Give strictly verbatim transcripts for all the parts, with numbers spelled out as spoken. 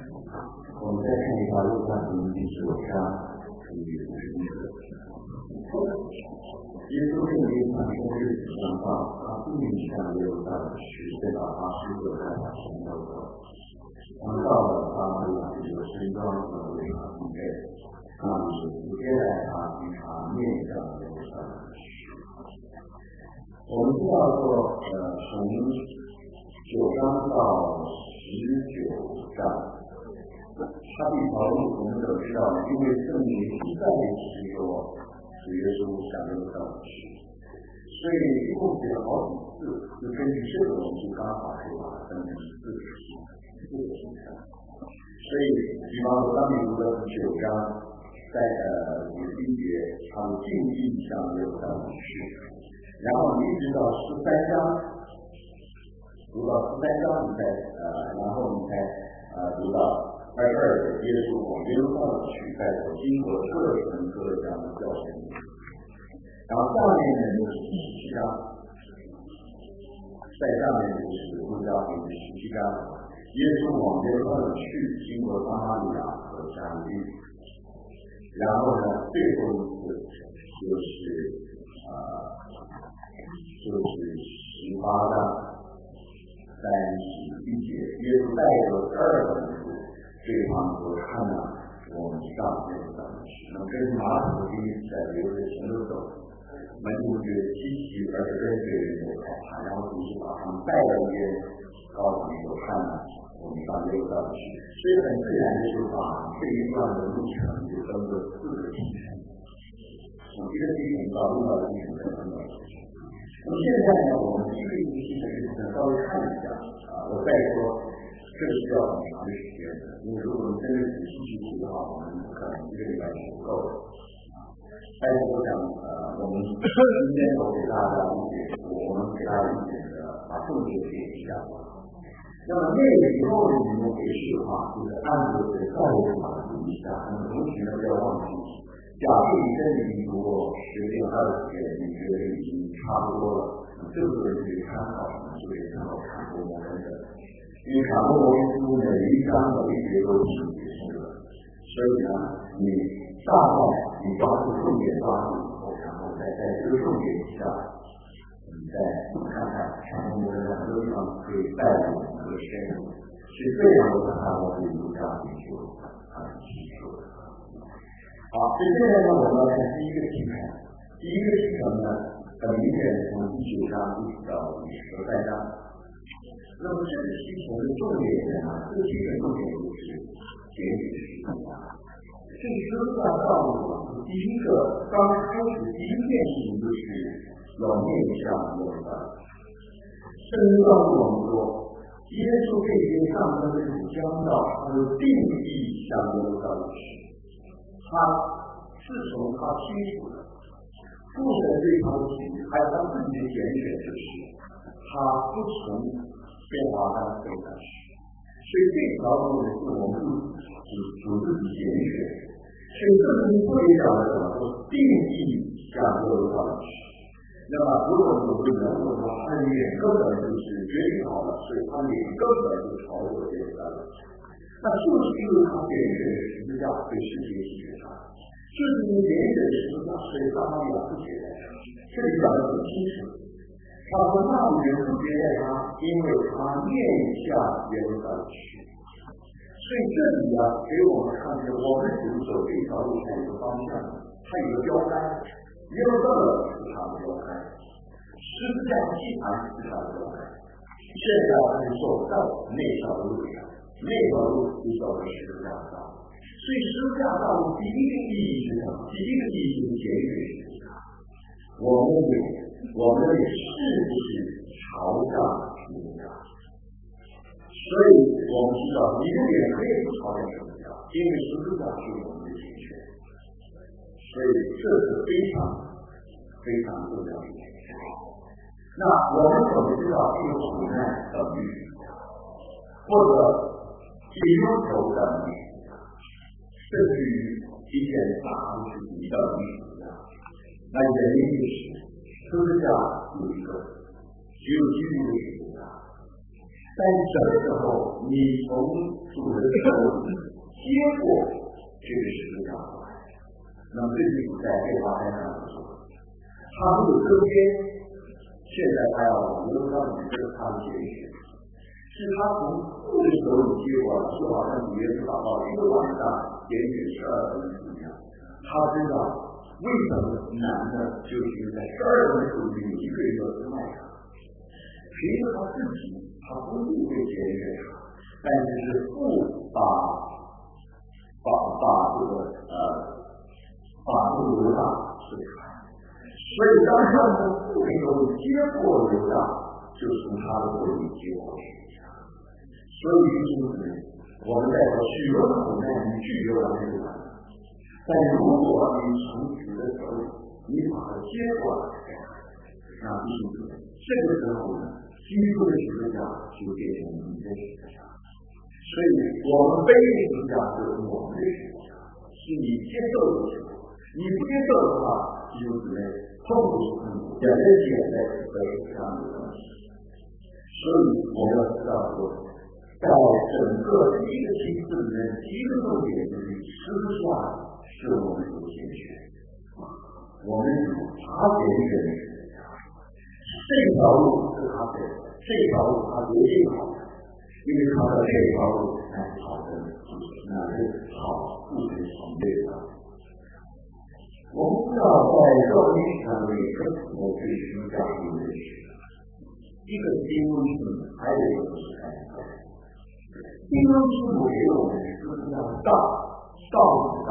我们再看一下路加福音第十五章第五十一节。耶稣对于他生日讲话，他不明向耶路撒冷去，便把他师傅带到神庙中。他们到了撒玛利亚，有村庄和为他预备，那里不接待他，与他面向耶路撒冷去。我们知道说，呃，从九章到十九章。他比条路，我们都知道，因为圣灵一再提说主耶稣向耶路撒冷去，所以一共写了好几次，就根据这个，我们就刚好可以把它分成四个行四个行程。所以，比方说，当你读了九章，在呃五十一节，他们尽力向耶路撒冷去，然后一直到十三章，读到十三章，你再呃，然后你才呃读到。二十二节，耶稣往耶路撒冷去，带走经过各城各乡的教训。然后下面呢就是十七章，在下面就是路加福音十七章，耶稣往耶路撒冷去，经过撒玛利亚和加利利。然后呢，最后一次就是呃，就是十八章三十一节，耶稣带着二本书。对方说看了我们上耶路撒冷去，那么跟马可福音在流着前头走，门徒觉得稀奇，而且跟随人都害怕，然后主就把他们带到一边，告诉你说看了我们上耶路撒冷去，所以很自然的就把这一段的路程就分作四个行程，从一个行程到另外一个行程分到四个。那么现在呢，我们一个一个行程稍微看一下啊，我再说。这个需要很长的时间的，因为如果你真的仔细去读的话，我们可能一个礼拜是不够的。但是我想，呃，我们今天我给大家一点，我们给大家一点的把重点写一下。那么那个以后你们回去的话，就是按照这个道理把它读一下。那么同时呢，不要忘记，假设你真的已经读过十遍、二十遍，你觉得已经差不多了，这个时候就可以参考什么？就可以参考看多摩根的。因为卡波罗书每一章每一节都是结束的，所以呢，你大概你抓住重点抓住以后，然后再在这个重点下，你再看看卡波罗的很多地方可以带入很多深入，所以这样的话，我们儒家研究很清楚的。好，所以现在呢，我们要看第一个题目，第一个题目呢，很明显从第九章一直到第十三章。那么这个系统的重点呢，这个基本重点就是解决十字架。这个十字架道路啊，第一个刚开始第一件事情就是要面向耶路撒冷。圣经告诉我们说，耶稣这些上升的主将到，他就定义向耶路撒冷去。他是从他清楚的父神对他的旨意，还有他自己的拣选，就是他不从变化他的非常去，所以这条路是我们主主自己拣选，所以这是不一样的怎么说定义向耶路撒冷去。那么如果有个人物的话，他的脸根本就是决定好了，所以他脸根本就朝着耶路撒冷去。那就是因为他拣选的十字架对世界是绝杀，就是因为拣选的十字架，所以撒玛利亚不接待他，这里讲得很清楚。他说那里人不接待他，因为他面向耶路撒冷去。所以这里啊，给我们看见我们主走这条路上有个方向，它有个标杆，耶路撒冷是它的标杆，十字架祭坛是它的标杆。现在我们走到那条路上，那条路就叫做十字架道。所以十字架道路第一个意义是什么？第一个意义就是检阅十字架。我们有我们是不是朝向十字架？所以我们知道一个人可以不朝向十字架，因为十字架是我们的拣选，所以这是非常非常重要的一件事。那我们怎么知道这个苦难等于或者忧愁等于甚至于一件大的事情等于什么？那原因就是十字架有一个只有基督的十字架， 但什么时候你从主人手里接过这个十字架过来，那么这就是在这八天上说，他没有中间，现在他要留到你这个他的拣选，是他从父的手里接过来，就好像主耶稣祷告一个晚上拣选十二分一样，他知道为什么难的就是在十二分手里有一个人要出卖他，凭着他自己他不一定会拣选他，但是是父把把把这个呃把这个犹大是出来，所以当他们父没有接过犹大，就从他的手里接过去。所以弟兄姊妹，我们在说许多的苦难你拒绝完这个，但如果你从主的手里你把它接过来，那弟兄姊妹，这个时候呢，基督的十字架就变成你的十字架。所以我们背的十字架是我们的十字架，是你接受的时候，你不接受的话，弟兄姊妹，痛苦是痛苦，眼泪是眼泪，都是这样的东西。所以我们要知道说，在整个第一个梯次里面，第一个重点就是十字架是我们所拣选，我们有他拣选的十字架，这条路是他选的，这条路他决定好的，因为他的这条路才是好的，那是好不是从对的。我们知道在教会上面更多对十字架有认识，一个是经文性，还有一个是感受。经文性给我们十字架的道，道是大，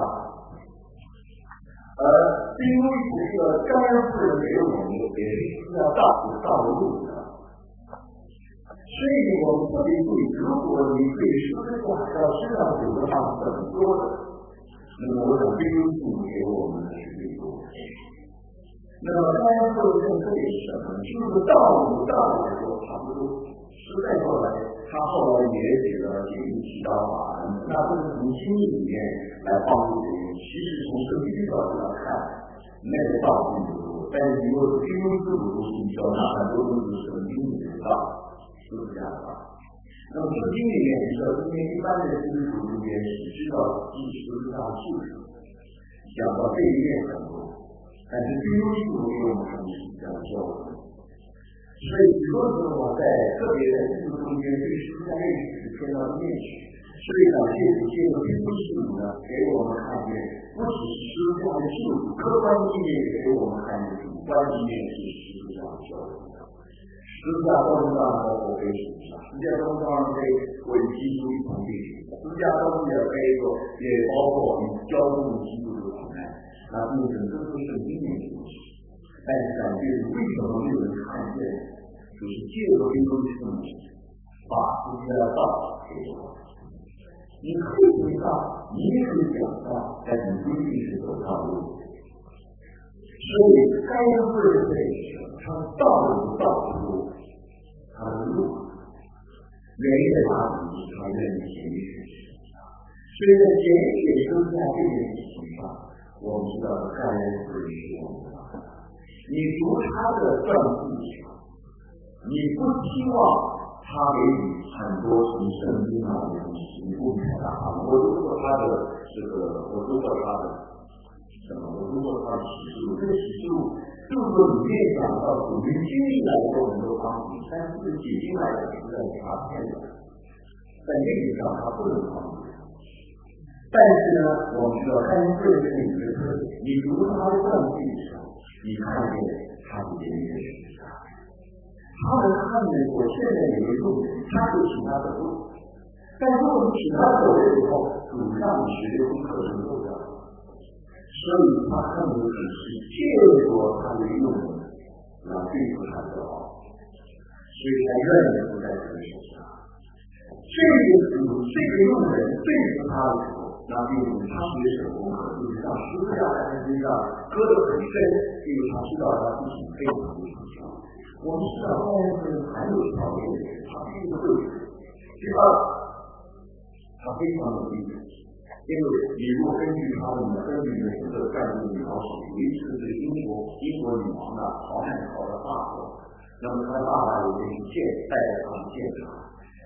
而经文这个甘父给我们也是十字架道是道路的。所以我们特别注意，如果你对十字架要知道有的话很多的，那么我想经文性给我们的是最多的。那么甘父的这里是什么？就是道路道来说差不多，实在后来他后来也写了解经祈祷法，那都是从经历里面来帮助别人。其实从圣经角度上看，那个道并不多，但是如果经文自主东西，你知道很多东西是圣经里面的道，是不是这样的？那么圣经里面，你知道今天一般的基督徒中间是知道第十字架的故事，讲到这一面很多，但是经文自主给我们很是这样教的。所以许多时候在特别在基督中间对十字架认识是偏到面去，所以呢，这次借助基督信主呢，给我们看见，不只是十字架的信主，客观意义也给我们看见主观意义是十字架的教育。十字架当中包括背十字架，十字架当中背为基督一同背十字架，十字架当中也背着，也包括你交通基督的苦难，那并且这都是经典的东西。但是感觉为什么没有人看见？就是借着基督的圣名，把十字架的道给我。你可以知道，你也可以讲到，但你不一定是走道路。所以该会的这个他的道路道出他的路，人在哪里，他愿意拣选。所以在拣选生在这件事情上，我们知道该会是我们的。你读他的传记，你不希望他给你很多从圣经上的东西，你不明白啊！我读过他的这个，我读过他的什么？我读过他的启示录，这个启示录就是说里面讲到属于经历来说很多方面，但是解经来讲是在查骗的，在内容上他不能帮助。但是呢，我们知道看这个是你的特点，你读他的传记的时候，你看见他的言语是啥？他们看见我现在有一个路，他就请他走路。但如果你请他走了以后，主让你学的功课是够的，所以他看的只是借着他的用人来对付他的好，所以才愿意不在这个手上。这个主这个用人对付他的时候，那并不是他学什么功课，就是让十字架在他身上搁得很深，因为他知道他自己非常的出色。我们知道外人还有条件的人，他是一个对的。第二，他非常有力量，因为你如果根据他的根据的整个战争描述，尤其是对英国英国女王的逃难逃到法国，那么他的爸爸有一件带着他的剑场，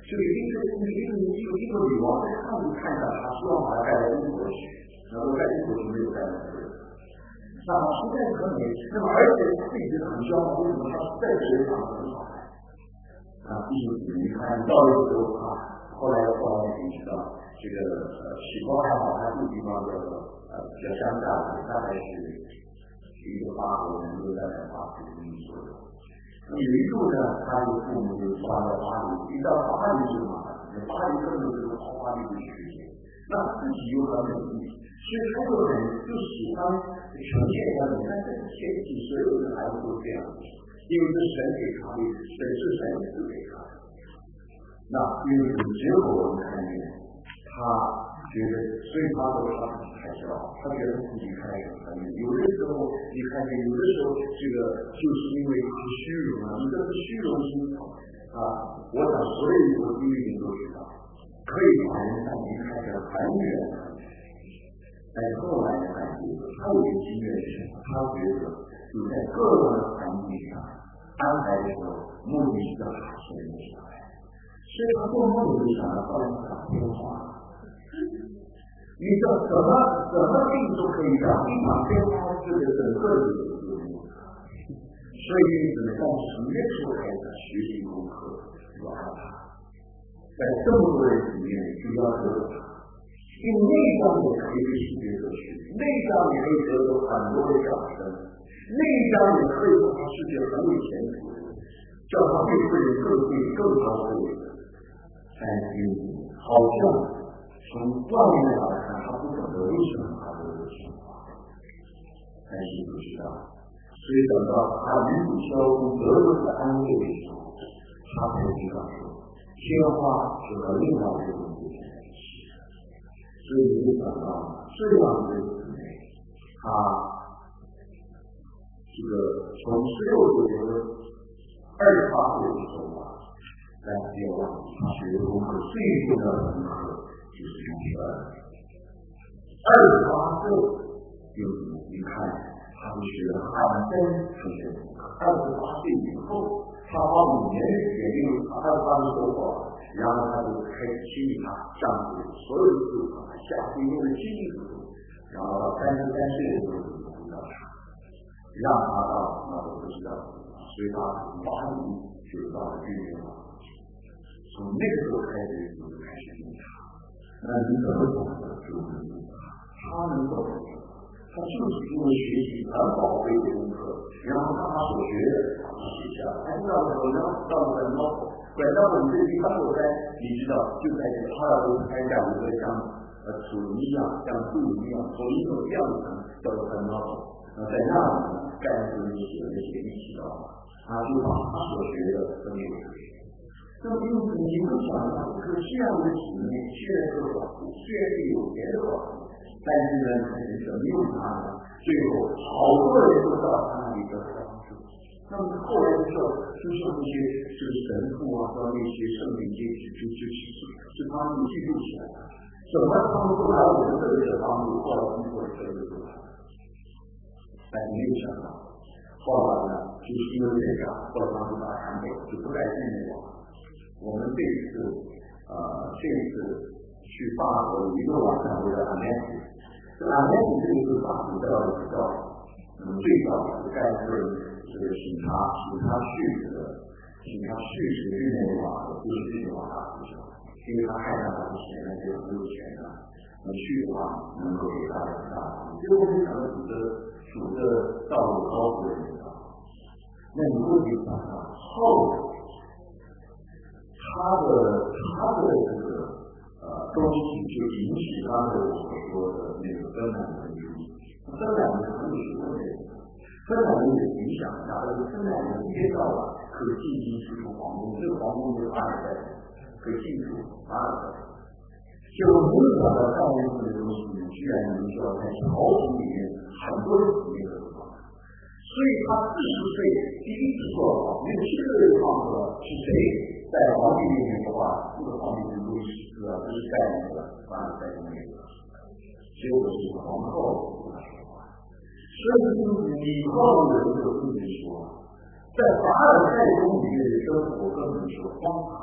所以一个一个一个一个女王在看就看到他希望把他带到英国去，然后在英国就没有带来这个。那他实在很美，那么而且他自己觉得很骄傲，为什么他在这里长得很好看？啊，毕竟你看到的时候啊，后来后来我们知道这个呃喜欢还好，他这个地方的呃比较乡下的，大概是一个八国人都在八十公里左右。有一度呢，他的父母就搬到巴黎，一到巴黎就麻烦，巴黎根本就是豪华的一个世界。那自己又很美丽，所以他就很就喜欢呈现他你看这前几所有的孩子都这样子，因为是神给他的，神是神赐给他的。那因为结果我们看见，他觉得，所以他说他自己开销，他觉得自己开始很美。有的时候你看见，有的时候这个就是因为他虚荣啊，你这是虚荣心啊。我想所有的经历人都知道，可以把人让离开的很远很远。但是后来的感觉，他有一个经验是什么？他觉得你在各种的环境上安排的时候，目的是要实现的小孩，所以他做梦就想要到一个打电话。你这怎么怎么定都可以让一场电话这个整个的有作用，所以因此呢，从什么时候开始学习功课，要他在这么多人里面就要得他，因为内脏也可以去学哲学，内脏也可以得到很多的掌声，内脏也可以让他世界很有前途，叫他会会更会更高会的。但是好像从外面来看，他不懂得为什么他会有情况，但是不知道。所以等到他与主交通得到的安慰的时候，他才知道说，天花是和另外一个东西在一起。所以就想到这样的姊妹，他这个从十六岁到二十八岁的时候啊，但是别忘了，他学的功课最重要的功课就是语言。二十八岁就你看，他就学了汉真这些功课。二十八岁以后，他花五年的时间，因为他二十八岁走过，然后他就开始清理他上学所有的书本，下学用的精力书，然后到三十三岁的时候就回到他，让他到那我不知道，所以他从巴黎就到了日本了。从那个时候开始就开始用它，那你怎么懂得就能用它？他能懂得，他就是因为学习很宝贵的功课，然后他把所学的把它写下来，还知道什么呢？到了本高，本到我们这地方我在，你知道就在这个阿拉伯开讲一个像呃土一样，像树一样，从一种样子叫做本高，呃在那里盖子里写的那些历史啊，他就把他所学的都给出去。那么因此你会想到一个这样的体验，虽然是保护，虽然是有钱的保护，但是呢，你怎么用它呢？最后好多人都到他那里得到帮助。那么后来的时候，就像那些这个神父啊，和那些圣灵阶级，就就其实是他们记录起来的。怎么他们都来我们这里的帮助，后来通过这个做法，但没有想到，后来呢，就是因为这个，后来他们把韩国就不再进入了。我们这次呃这次去法国一个晚上回到安内斯，这安内斯这个是法国的比较嗯最早是盖是这个警察警察叙事的警察叙事日内瓦的不是日内瓦大学校，因为他看上他的钱呢就很有钱的，那去的话能够给大家很大帮助。结果没想到主的主的道路高度的领导，那你会去想到后来他的他的这个呃东西就引起他的我所说的那个芬兰人主义。芬兰人很有学问的人，芬兰人也影响下来，芬兰人接到了可以进进出出皇宫，这个皇宫是二代可以进出二代。就没有想到上面这个东西居然能需要在朝廷里面很多人体内的地方。所以他四十岁第一次做好，没有七个月放出了是谁？在皇帝面前的话，这个皇帝是路易十四啊，这是在那个凡尔赛宫那个，结果是皇后跟他说话。所以就是以后的人就跟你说，在凡尔赛宫里面的生活跟你说荒唐，荒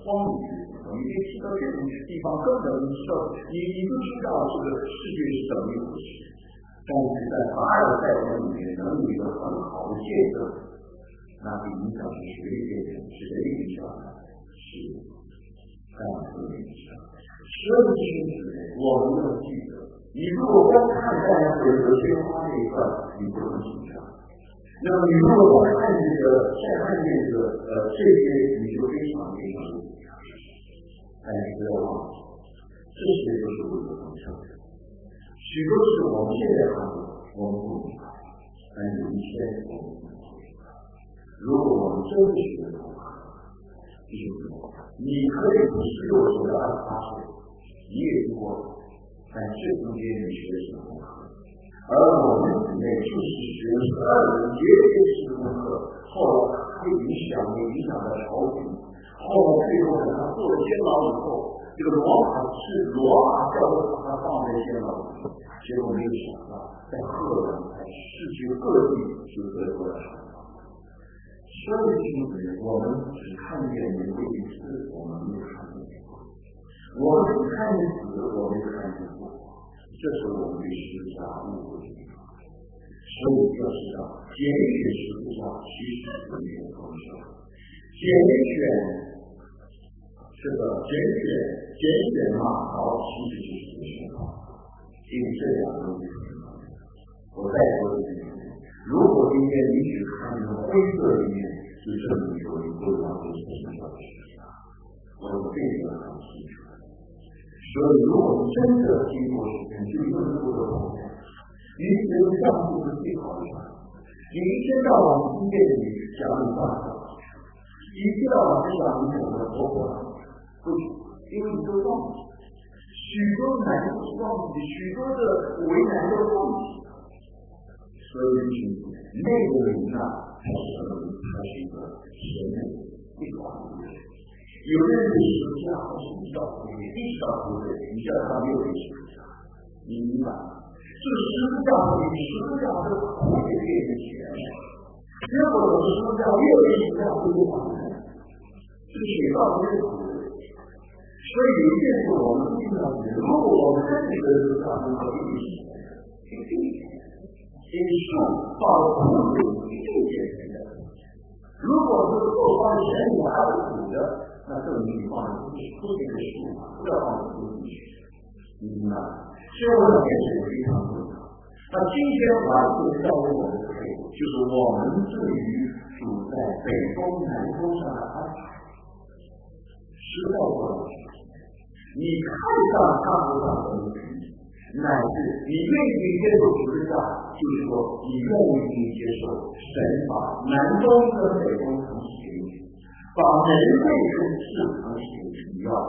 荒芜的地方，你可以去到这种地方，根本不知道，你你不知道这个世界是怎么一回事。但是在法尔代文里面能有一个很好的见证，那个影响是谁的见证？是谁的影响呢？是干部的影响。所以弟兄姊妹，我们要记得，你如果光看大家的和鲜花这一块，你不能欣赏。那么你如果光看这个，再看这个呃这些，你就非常非常的不一样。但是不要忘记，这些都是为了丰盛的。许多事我们现在看我们不明白，但有一天我们明白。如果我们真的学得懂，就是你可以不是六岁的二十八岁，你也读过，但这中间你学的是功课。而我们里面就是学十二人节节是功课，后来它会影响会影响到朝廷，后来最后呢，他做了监牢以后，这个罗马是罗马教会把他放在监牢里，结果没有想到在荷兰在世界各地就得到了惩罚。所以弟兄姊妹，我们只看见人的一次，我们没有看见我们只看见死，我没有看见过，这是我们对十字架误会的地方。所以要知道，拣选十字架其实是一种丰盛。拣选这个拣选拣选马槽，其实就是一个宣告。因为这两个东西很重要。我再说一遍，如果今天你只看这个灰色的一面，就证明说你不能够接受到十字架。我们这个很清楚。所以，如果你真的经过时间，就一个路的同样，你觉得上帝是最好的办法。你一天到晚听见你讲你办法，一天到晚就讲你怎么活活，不行，因为你都忘记，许多难都是忘记，许多的为难都忘记。所以，那个人呢，他是什么？他是一个神的最好的人。有的人对十字架好像一道不对，一道不对，你叫他没有对十字架，你明白吗？这个十字架对十字架是苦给别人钱，结果我的十字架越为十字架会不还，这个学到没有苦的。所以有一件事我们一定要记得，如果我们真的觉得十字架不可以是这个因为树到了苦里一定解决的。如果这个后方的前面还有苦的，那证明你放的不是不是这个树，不要放在树进去，你明白吗？所以我想这是非常重要。那今天我要介绍给我们的配偶，就是我们对于主在北风南风上的安排，实在不能去。你看上看不上的问题，乃至你愿意接受十字架，就是说你愿意接受神把南风跟北风同时给你。把人类跟事同时你要，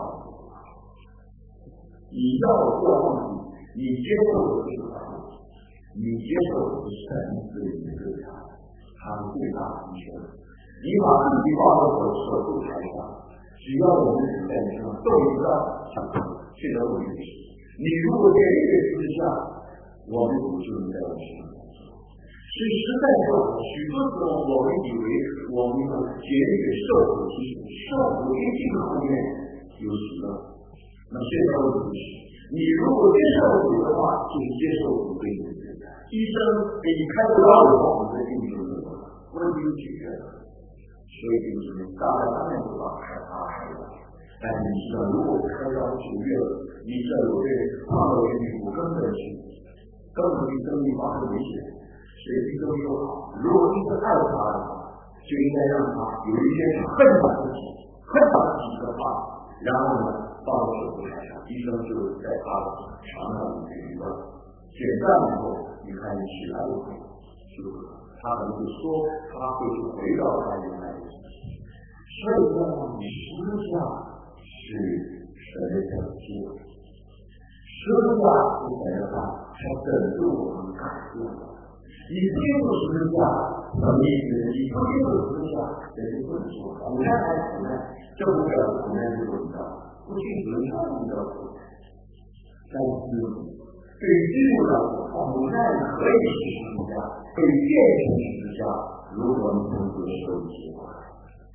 你要不要忘记，你接受的是他，你接受的是神对你的对他，他是最大的医生。你把自己放到我的手术台上，只要我们在你身上都知道想这个问题是，你如果在这个之下，我们主就能在我身上。所以实在说，许多时候我们以为我们的节约受苦之处，受苦一定后面有喜乐。那现在问题是，你如果接受苦的话，就是接受苦对你的对待。医生给你开刀以后，你的病就没有了，问题就解决了。所以就是大家当然不把开发开了，但是你知道，如果开刀九月了，你知道有些胖的人骨根本是根本对生命发生危险。谁都说好，如果一直爱他的话，就应该让他有一天恨他自己，恨他自己的话，然后呢，到了手术台上，医生就在他的肠上面去问，检查以后，你看你起来以后，就他可能就说他会去回到他原来的自己。所以说，你实际上是神的拯救，实际上是神的话，他拯救我们改变我们。你接受十字架什么意思？你不接受十字架，人家不能说苦难还是苦难，这不表示苦难是不知道，不去知道不知道苦难。但是对于基督来说，苦难可以是十字架，可以变成十字架，如果你能接受一些话。所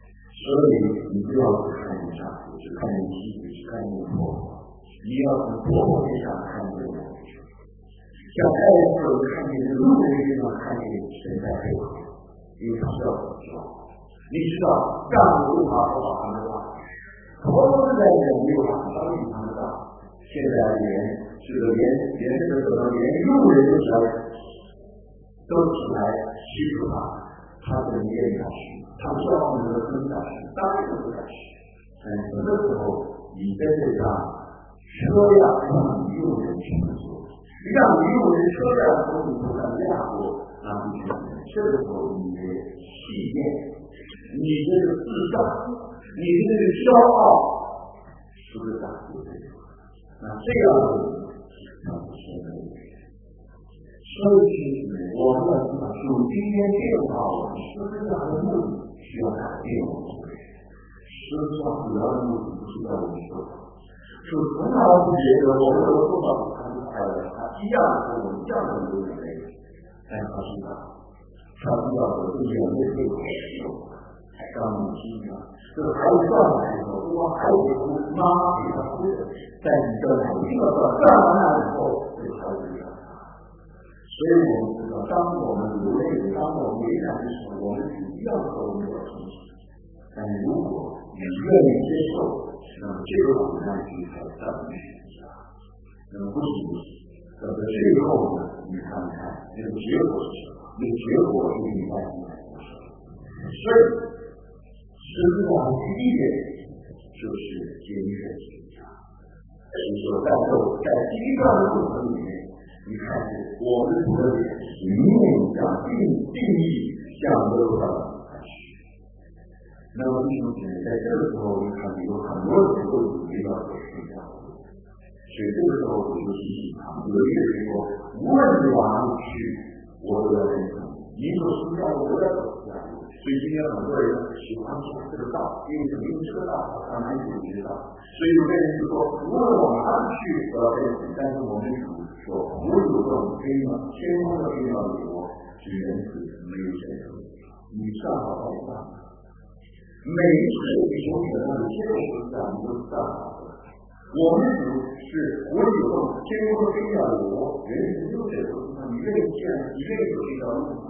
所以你不要只看见上帝，只看见基督，只看见婆婆，你要从婆婆身上看见我。像爱的时候看见路的地方看见神在背后，因为他知道怎么说。你知道丈夫无法说好他们的话，婆婆在人没有法教育他们的道。现在连这个连连这个什么连路人都来都起来欺负他，他怎么愿意下去？他说他们的分下去，当然不下去。但什么时候你在这上车辆让你用人去做，让你用人车辆从你头上压过，那你就这个时候你的气焰，你这个自大，你的这个骄傲，是不是打不对？那这样的那不是的。所以我们要知道，主今天变化我们十字架的目的需要改变我们的人。十字架主要的目的不是要我们说主从来不觉得我们都做到他是快乐，他一样和我们一样的流眼泪，但他知道，他知道我对眼泪会有受，让母亲啊，这个孩子断的时候，如果孩子哭，妈妈给他哭的，在你这里这个断断完了以后，这个孩子就长大。所以我们知道，当我们流泪，当我们为难的时候，我们主要和我们有同情。但如果你愿意接受，那么这个苦难就才算是选择。那么不仅如此，等到最后呢，你看看这个结果是什么？这个结果是你在你来接受。所以，十字架的第一点就是坚决十字架。所以说，在这在第一段的过程里面，你看见我们的理念向定定义向这个开始。那么弟兄姐妹，在这个时候，你看有很多人都有围绕着十字架，所以这个时候我就提醒他们，有一个人说：“无论你往哪里去，我都要认同你所十字架，我都要走十字架。”所以今天很多人喜欢说这个道，因为什么？因为这个道他们有知道。所以有的人就说：“无论往哪里去，我要认同。”但是我们主说：“我有这种非常天空的非常美国，是人子没有选择，你上好到上。”每一次你从你的那里接受十字架，你都是上好的。我们主是我有这种天空的非常美国，人子没有选择，你愿意这样，你愿意走这条路吗？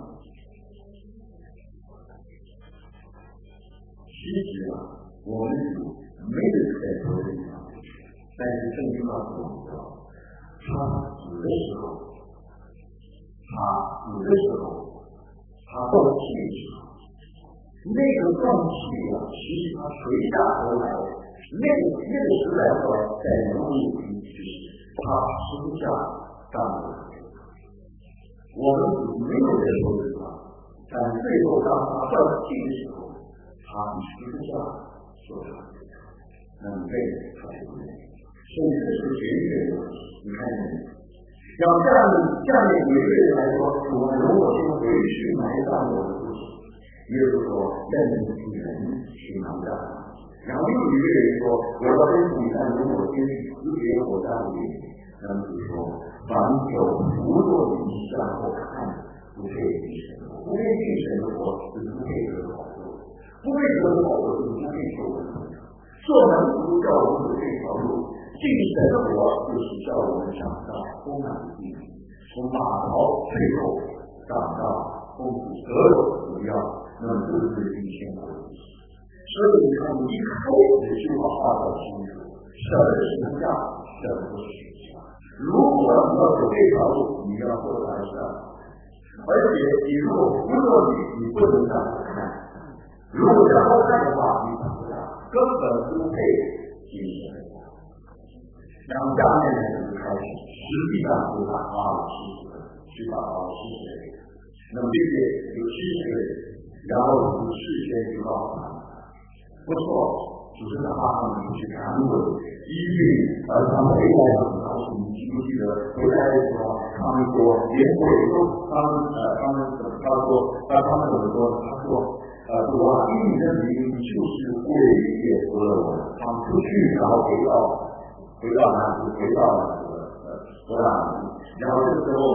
其实啊，我们主没有在说这条路，但是圣经告诉我们说，他死的时候，他死的时候，他放弃的时候，那个放弃啊，其实他垂下头来，那个那个时代说，在人物里就是他十字架上的。我们主没有在说这话，但最后当他放弃的时候。他以十字架说出来，那么这个他是不对的，所以这是绝对的问题。你看见没？要这样这样的一个人来说，我们如果是回去埋葬我的父亲，也就是说认主人去埋葬。然后又有一个人说，我要跟主但如果坚持直接我葬礼，那么就说凡有不做你向后看，不配进神，不配进神的活是不配得好。不为什么好的就是不配受的，做门徒叫我们走这条路，进神的活就是叫我们长到丰满的地步，从马槽最后长到丰富所有的荣耀，那么这就是一千国的意思。所以你看，一开始就把话搞清楚，什么是十字架，什么是十字架。如果你要走这条路，你要做完善，而且你如果不做你，你不能这样看。如果向后看的话，你想不到，根本不配进神的国。然后下面呢就开始，实际上就把阿老师去把阿老师谁，那么这些有七十个人，然后有事先去告诉他们，不错，只是哪怕他们去谈论依据，而他们回来的时候，你记不记得回来的时候，他们说连鬼都，他们呃他们他说他他们怎么说？他说。呃，我因你的名就是为耶稣了我，他们出去，然后回到回到哪里？回到那个呃伯拉尼，然后这个时候呢，他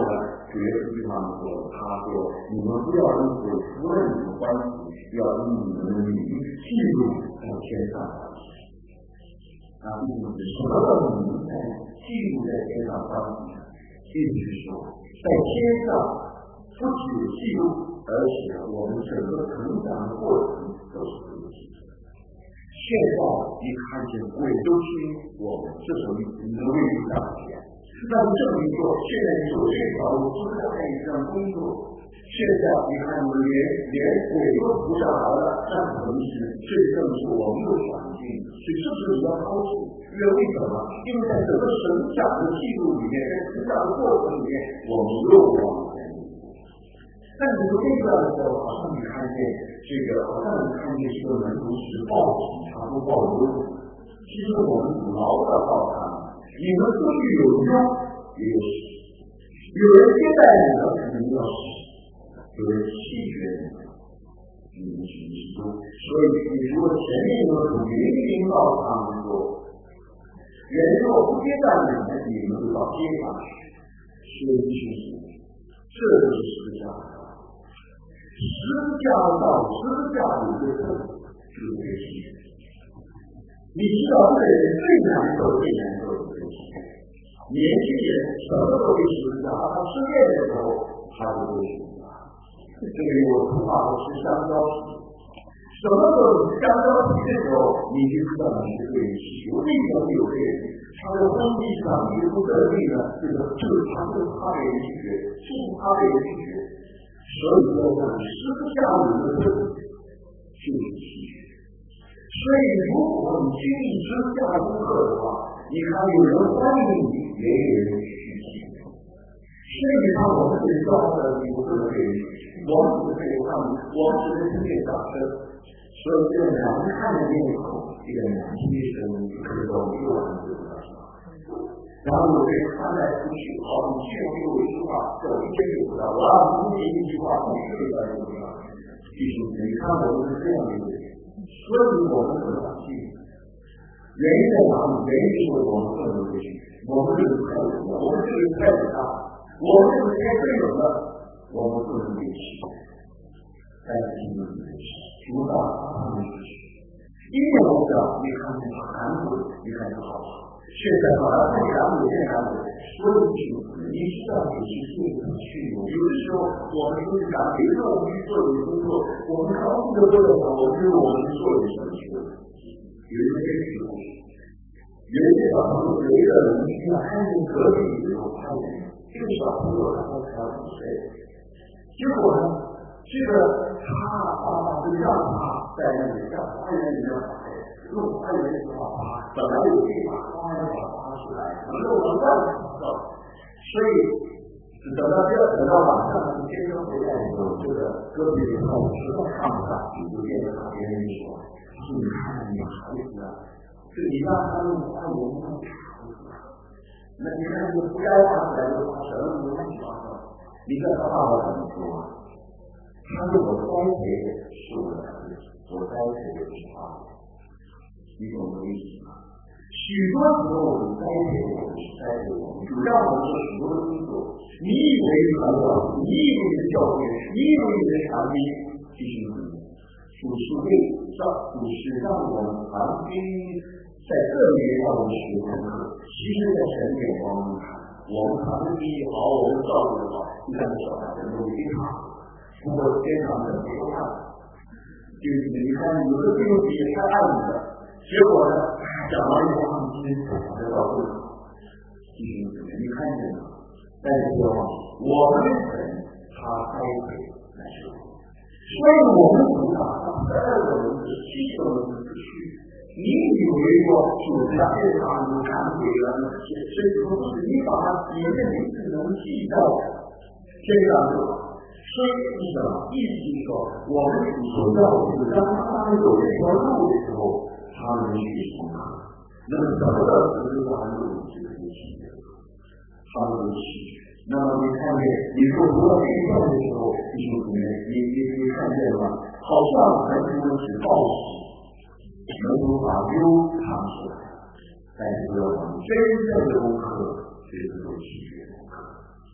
主耶稣对他们说，他说你们不要因为夫人的关系，要因你们的名记录在天上。那意思是什么叫名在记录在天上关系？意思是说，在天上不只有记录，而且我们整个成长的过程都是这个记录。现在一看见鬼都听我们，这时候你能为你感觉，那就证明说，现在你走这条路是在一项工作。现在你看我们连连鬼都不上来了，那可能是这正是我们的环境，所以这是比较高兴。因为为什么？因为在整个神讲的记录里面，在成长的过程里面，我们又往前。但你说这个的时候，好像你看见这个，好像你看见这个门徒是报喜，他不报忧。其实我们主劳的告诉他们，你们出去有忧也有喜，有人接待你们，肯定要喜；有人弃绝你们，你们是喜忧。所以你如果前面有主明明告诉他们说，人若不接待你们，你们就到街上去，所以是喜，这就是十字架。十字架到十字架有一个特点，就是这个心。你知道这个人最难受、最难受的这个心。年轻人什么都会十字架，他失恋的时候他就会十字架。这个有图画的是香蕉皮，什么时候香蕉皮的时候，你就知道你是对人喜。为什么有这个人？他的婚姻上一个不得力呢？这个就是他就是怕被人拒绝，就是怕被人拒绝。所以说呢，十字架有一个特点，就是喜悦。所以如果你经历十字架功课的话，你看有人欢迎你，也有人拒绝。所以你看我们这里教的，你不能被人拒绝，我们只是可以看，我们只是听见掌声。所以这个难看的面孔，这个难听的声音，可以说没有人知道什么。然后有人穿来出去，好，你去没有一句话，这我一天就不知道，我要不写一句话，你是不是就不知道？弟兄姊妹，你看我们是这样的一个人，所以我们很感谢。原因在哪里？原因是我们不能回去，我们这个太伟大，我们这个太伟大，我们这个太对了的，我们不能回去。但是你们回去，主导他们回去，因为我知道，你看这个韩国，你看这好不好？现在把它太阳有点难的，所以你知道有些事情去有有的时候我们说是讲，比如说我们去做一个工作，我们高兴的不得了，我觉得我们做了什么事，有一些时候，有一些早上有一个人去看见隔壁以后，发现这个小朋友他才五岁，结果呢，这个他爸爸就让他在那里像花园里面打的。用花园的话，本来有地把花园把它出来，能够能干的到，所以等到这等到晚上天天回来以后，这个隔壁的老师都看不下去，就变成别人说：“说你看你孩子啊，这你让他用花园弄孩子，那你看这不该发出来的话，什么都乱七八糟。你看他爸爸怎么说？他说我栽培的是我的儿子，我栽培的是他。”你懂我的意思吗？许多时候我们栽培我们是栽培我们，主要我们做许多的工作。你以为传道，你以为是教会，你以为你的长兵，其实不是。主是为让主是让我们长兵在这里让我们学功课。其实，在神眼光中看，我们长兵也好，我们照顾也好，你看小孩子都非常好，不过天上的没有看。就是你看，有的弟兄姐妹太爱你了。结果呢，讲完以后，他们今天得到更好。弟兄姊妹，你看见了？但是说，我们的神他栽培来说，所以我们主打他十二个人是七个人是去。你以为说主在这场有看鬼了那些，所以说不是你把他里面的名字能记到这样就好。所以是什么？意思是说，我们主所要的是当他们走这条路的时候。他们去从他，那么找到十字架路这个东西，他们去。那么你看见，你说读到这一段的时候，弟兄姊妹，你你你看见了吗？好像门徒们只报喜，门徒把忧藏起来，但是我们真正的功课，其实都是拒绝功课。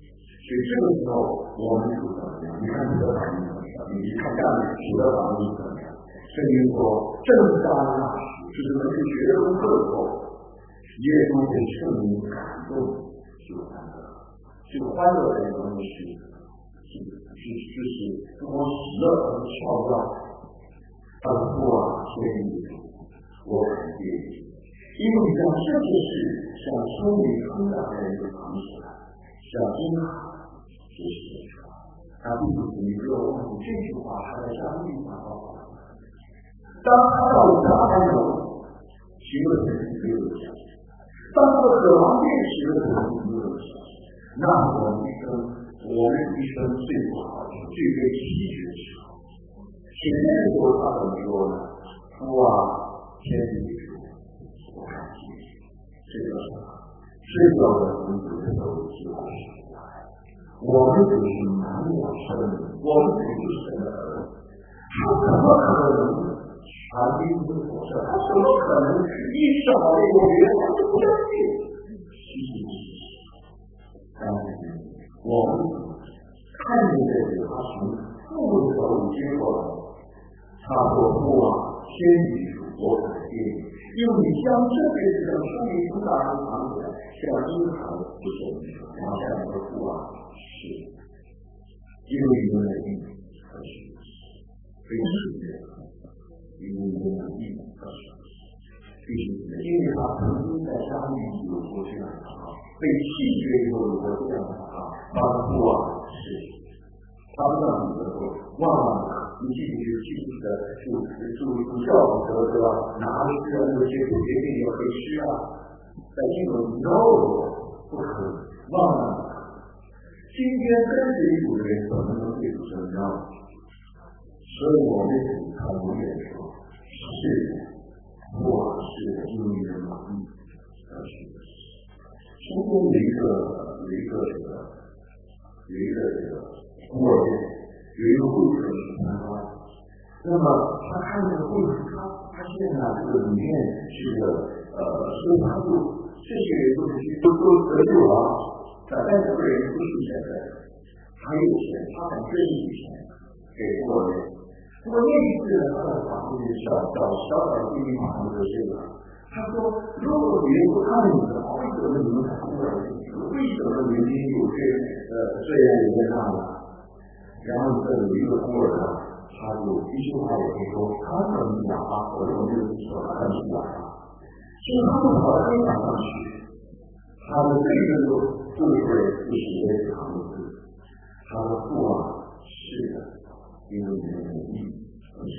所以这个时候我们主怎么样？你看主的反应怎么样？你看下面主的反应怎么样？圣经说正当那时，就是那些学生课后，耶稣被圣灵感动，就欢乐，这个欢乐的东西是是是是不光喜乐而是笑闹。他说父啊，谢谢你，我感谢你，因为你将这些事向聪明通达的人都藏起来，小心学习的时候，他并不是你不要忘记这句话，他在下面讲到。当他到达安荣，行为的人没有相信；当他渴望辨识的人没有相信。那我们一生，我们一生最不好的、最被弃绝的时候，前面的时候他怎么说呢？父啊，天地主，我感谢你。这个什么？睡觉的孩子的时候是我是我们只是满我生命，我们只是神的儿子，他怎么可能传递这个火车？他怎么可能一少一个人他就不相信？其实但是我们看见这个他从父的手里接过来，他说父啊，天地主，我感谢你，因为你将这辈子的生命从大人藏起来，像婴孩不是然后下面说父啊，是因为你们的意和学习非常的因为你们的意和学习必须因为他曾经在家里有过这样的祷告，被弃绝以后有过这样的祷告，他的父啊，是他不让你的说忘了你记不记记不记得主主主教的时候对吧？拿着这样的一些主决定要被吃啊，在这种 no 不可忘了。今天跟随主的人怎么能对主成长？所以我们很永远说，是我是因为的努力而去的。中国有一个有一个这个有一个这个孤儿院，有一个会客室参观。那么他看这个会客室，他发现呢，这个里面是个呃，所以他就这些人都是都都得救了。但这个人不是现在，他有钱，他很愿意钱给孤儿院。不过那一次呢，他的法律小小小小规定法律就这个。他说，如果别人不看你的话，为什么你们才孤儿院？为什么明明有这呃这样有那样的？然后这有一个孤儿呢，他就一句话也没说，他怎么讲啊？我说没有说他怎么讲啊？所以他们跑到黑板上去，他的这个就就是就是这个行字，他说父啊，是的，因为你的努力而是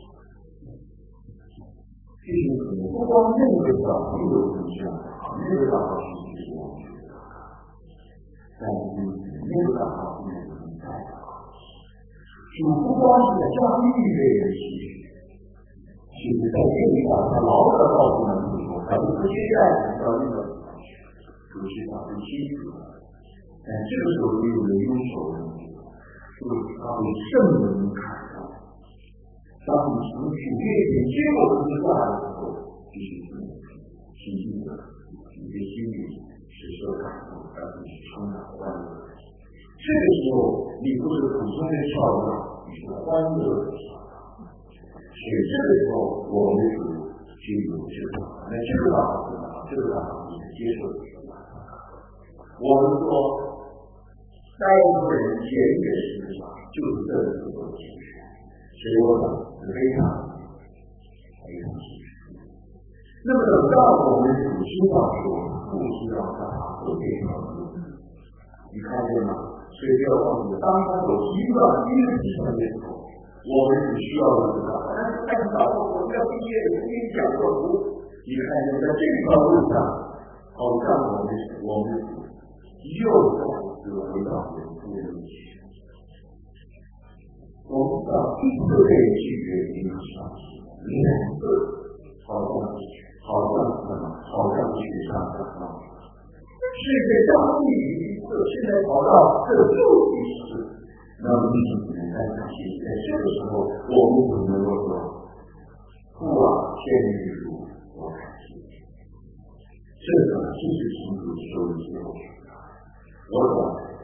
这是可能不光那个小朋友是这样的，那个大号是是我们觉得，但是那个大号是那个很在的，主不光是在教育这个事情，其实在这里把他牢牢的告诉我们说，咱们不接待到那个。主是法律清楚的，但这个时候就有人用手的问题，就是他会圣人看到，当你从主面前接过这句话的时候，必须是清净的，你的心里是受感动，而不是充满欢乐。这个时候，你不是普通的笑闹，你是欢乐的笑闹。所以这个时候，我们主就有这个，那这个大法是什么？这个大法你是接受的。我们说，单一个人简约思想就是这个时候的精神，所以我想非常非常清楚。那么等到我们主知道说，不知道他会变成你看见吗？所以不要忘记，当他有一个一个基础的时候，我们只需要知道，但是太早了，我们要毕业，我跟你讲过书，你看见在这条路上，好像我们我们。又再次回到人生的路去，我们知道一次被拒绝影响，两次好像好像什么，好像去上上上，世界上第一次，现在跑到这又一次，那么你只能在感谢，在这个时候，我们只能够说，父啊，天地主，我感谢你，这个就是清楚受的时候。我想，能够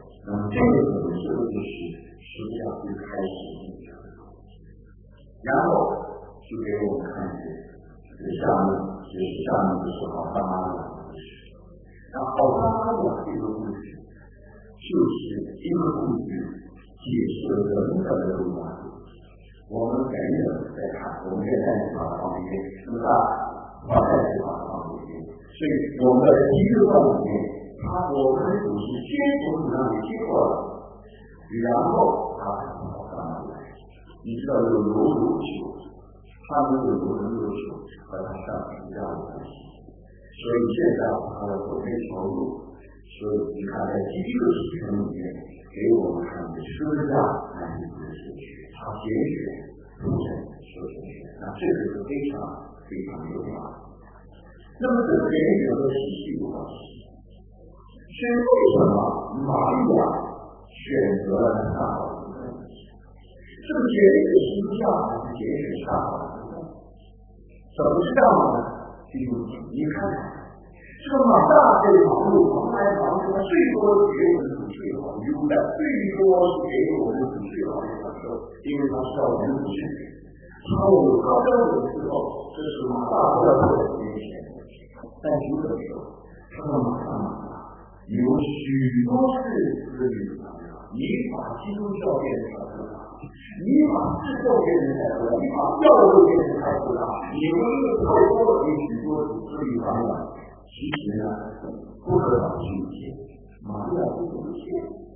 这个可能是就是实际上最开始的，然后就给我们看见这下面也是下面的是好大妈的故事。那好大妈的这个故事就是一个故事解释人本的重要性。我们每个人在看，我们也在把它放里面，那么大放在这把它放里面，所以我们的第一个段里面，他我们的主是先从让你接过了，然后他才能好大妈来。你知道有罗如球，他们有罗如球和他上评价的关系，所以现在他的国内收入，所以你看在第一个视频里面给我们看的实价男女的社区，他节选出现社区，那这个是非常非常重要的。那么这个节选和体系有关系，是为什么玛利亚选择了上好的关系？是不是节选是不是还是节选上好的关系？怎么知道呢？弟兄姊妹，你看看这个马大这个忙碌忙来忙去，他最多是给我们主最好的优待，最多是给我们主最好的享受，因为他知道我们不是他有高标准的时候，这是马大不要做的这些。但是有的时候，他说马大马大有许多事子女你把基督教变成了你把制作变成了你把教育变成了你们这个太多的许多子女方面其实呢，不可导致一切，马利亚不可信。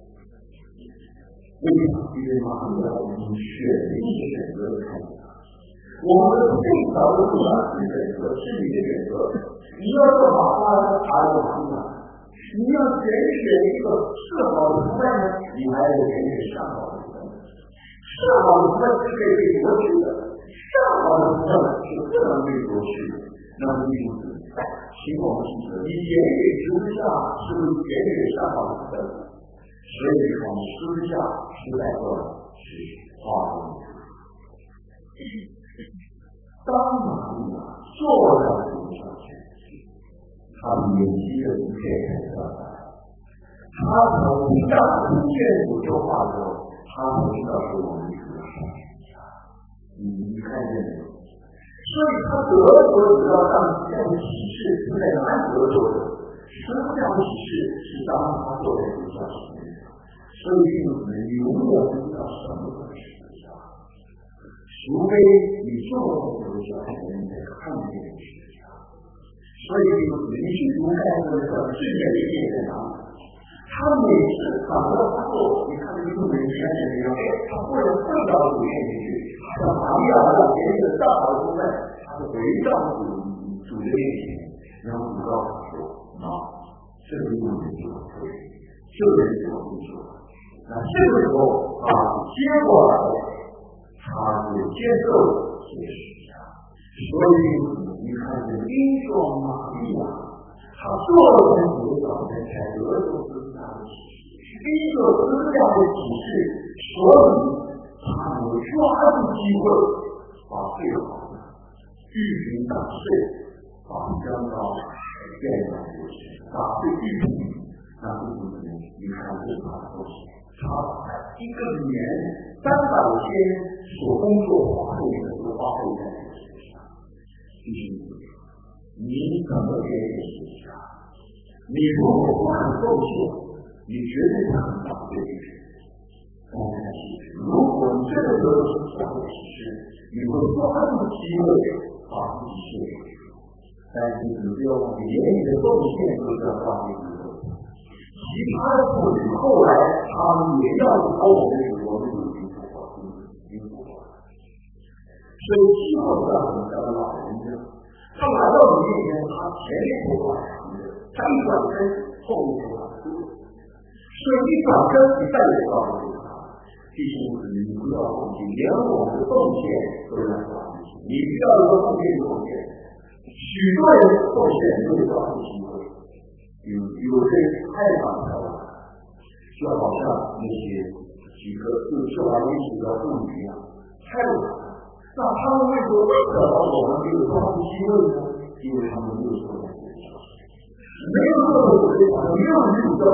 为什么？因为马利亚我们选择选择的看法，我们最早的主要是选择，是你的选择。你要做马大的还有马利亚，你要选选一个适好的时代呢，你还得选选上好的时代。上好的时代是可以被夺取的，上好的时代是不能被夺取的。那么弟兄姊妹，请我们记得，你言语之下是不是言语上好的时代？所以我们私下是在做是化工。当玛利亚坐在主上前，他眼睛的一片颜色来，他从听到听见主说话的时候，他才知道是我们主的上天下。你你看见没有？所以他得着得到上帝这样的启示是在哪里得着的？什么这样的启示是当他坐在主上前。所以弟兄姊妹，你永远不知道什么是实相，除非你做了实相，你才看见实相。所以弟兄姊妹，你去读开的时候，最远的一点在哪里？他每次反过来做，你看这个路人前面那样，他或者混到主面前去，像玛利亚让别人的大好的出来，他是围绕主主的面前，然后主告诉他说：“啊，这个路人就很对，这个人就很对。”那这个时候啊，接过来，他就接受这个实相。所以你看这英雄玛利亚，他做了这个早晨才得到这样的启示，因着这样的启示，所以他有抓住机会，把最好的玉屏打碎，把香膏变成就是打碎玉屏，那不是你看这把东西。他一个年三百天所工作花费的都花费在这个身上，弟兄姊妹，你怎么给予身上？你如果不肯奉献，你绝对不可能打对别人。大家记住，如果你真的得到这样的启示，你会抓住机会把自己献出去。但是你不要忘记，连你的奉献都是要花费的。其他的妇女后来他们也要朝我们的我们有经过经过，所以之后让我们的老人家，他来到你面前，他前面头发长的，他一转身后面头发秃的，所以一转身你再也告诉他，弟兄姊妹，你不要忘记，连我们的奉献都要抓住，你不要说奉献奉献，许多人奉献没有抓住机会。有有些太难了，就好像那些几个就做完一起的妇女一样，太难了。那他们为什么为什么我们没有抓住机会呢？因为他们没有做到这个事情，没有做到这个地方，没有遇到，他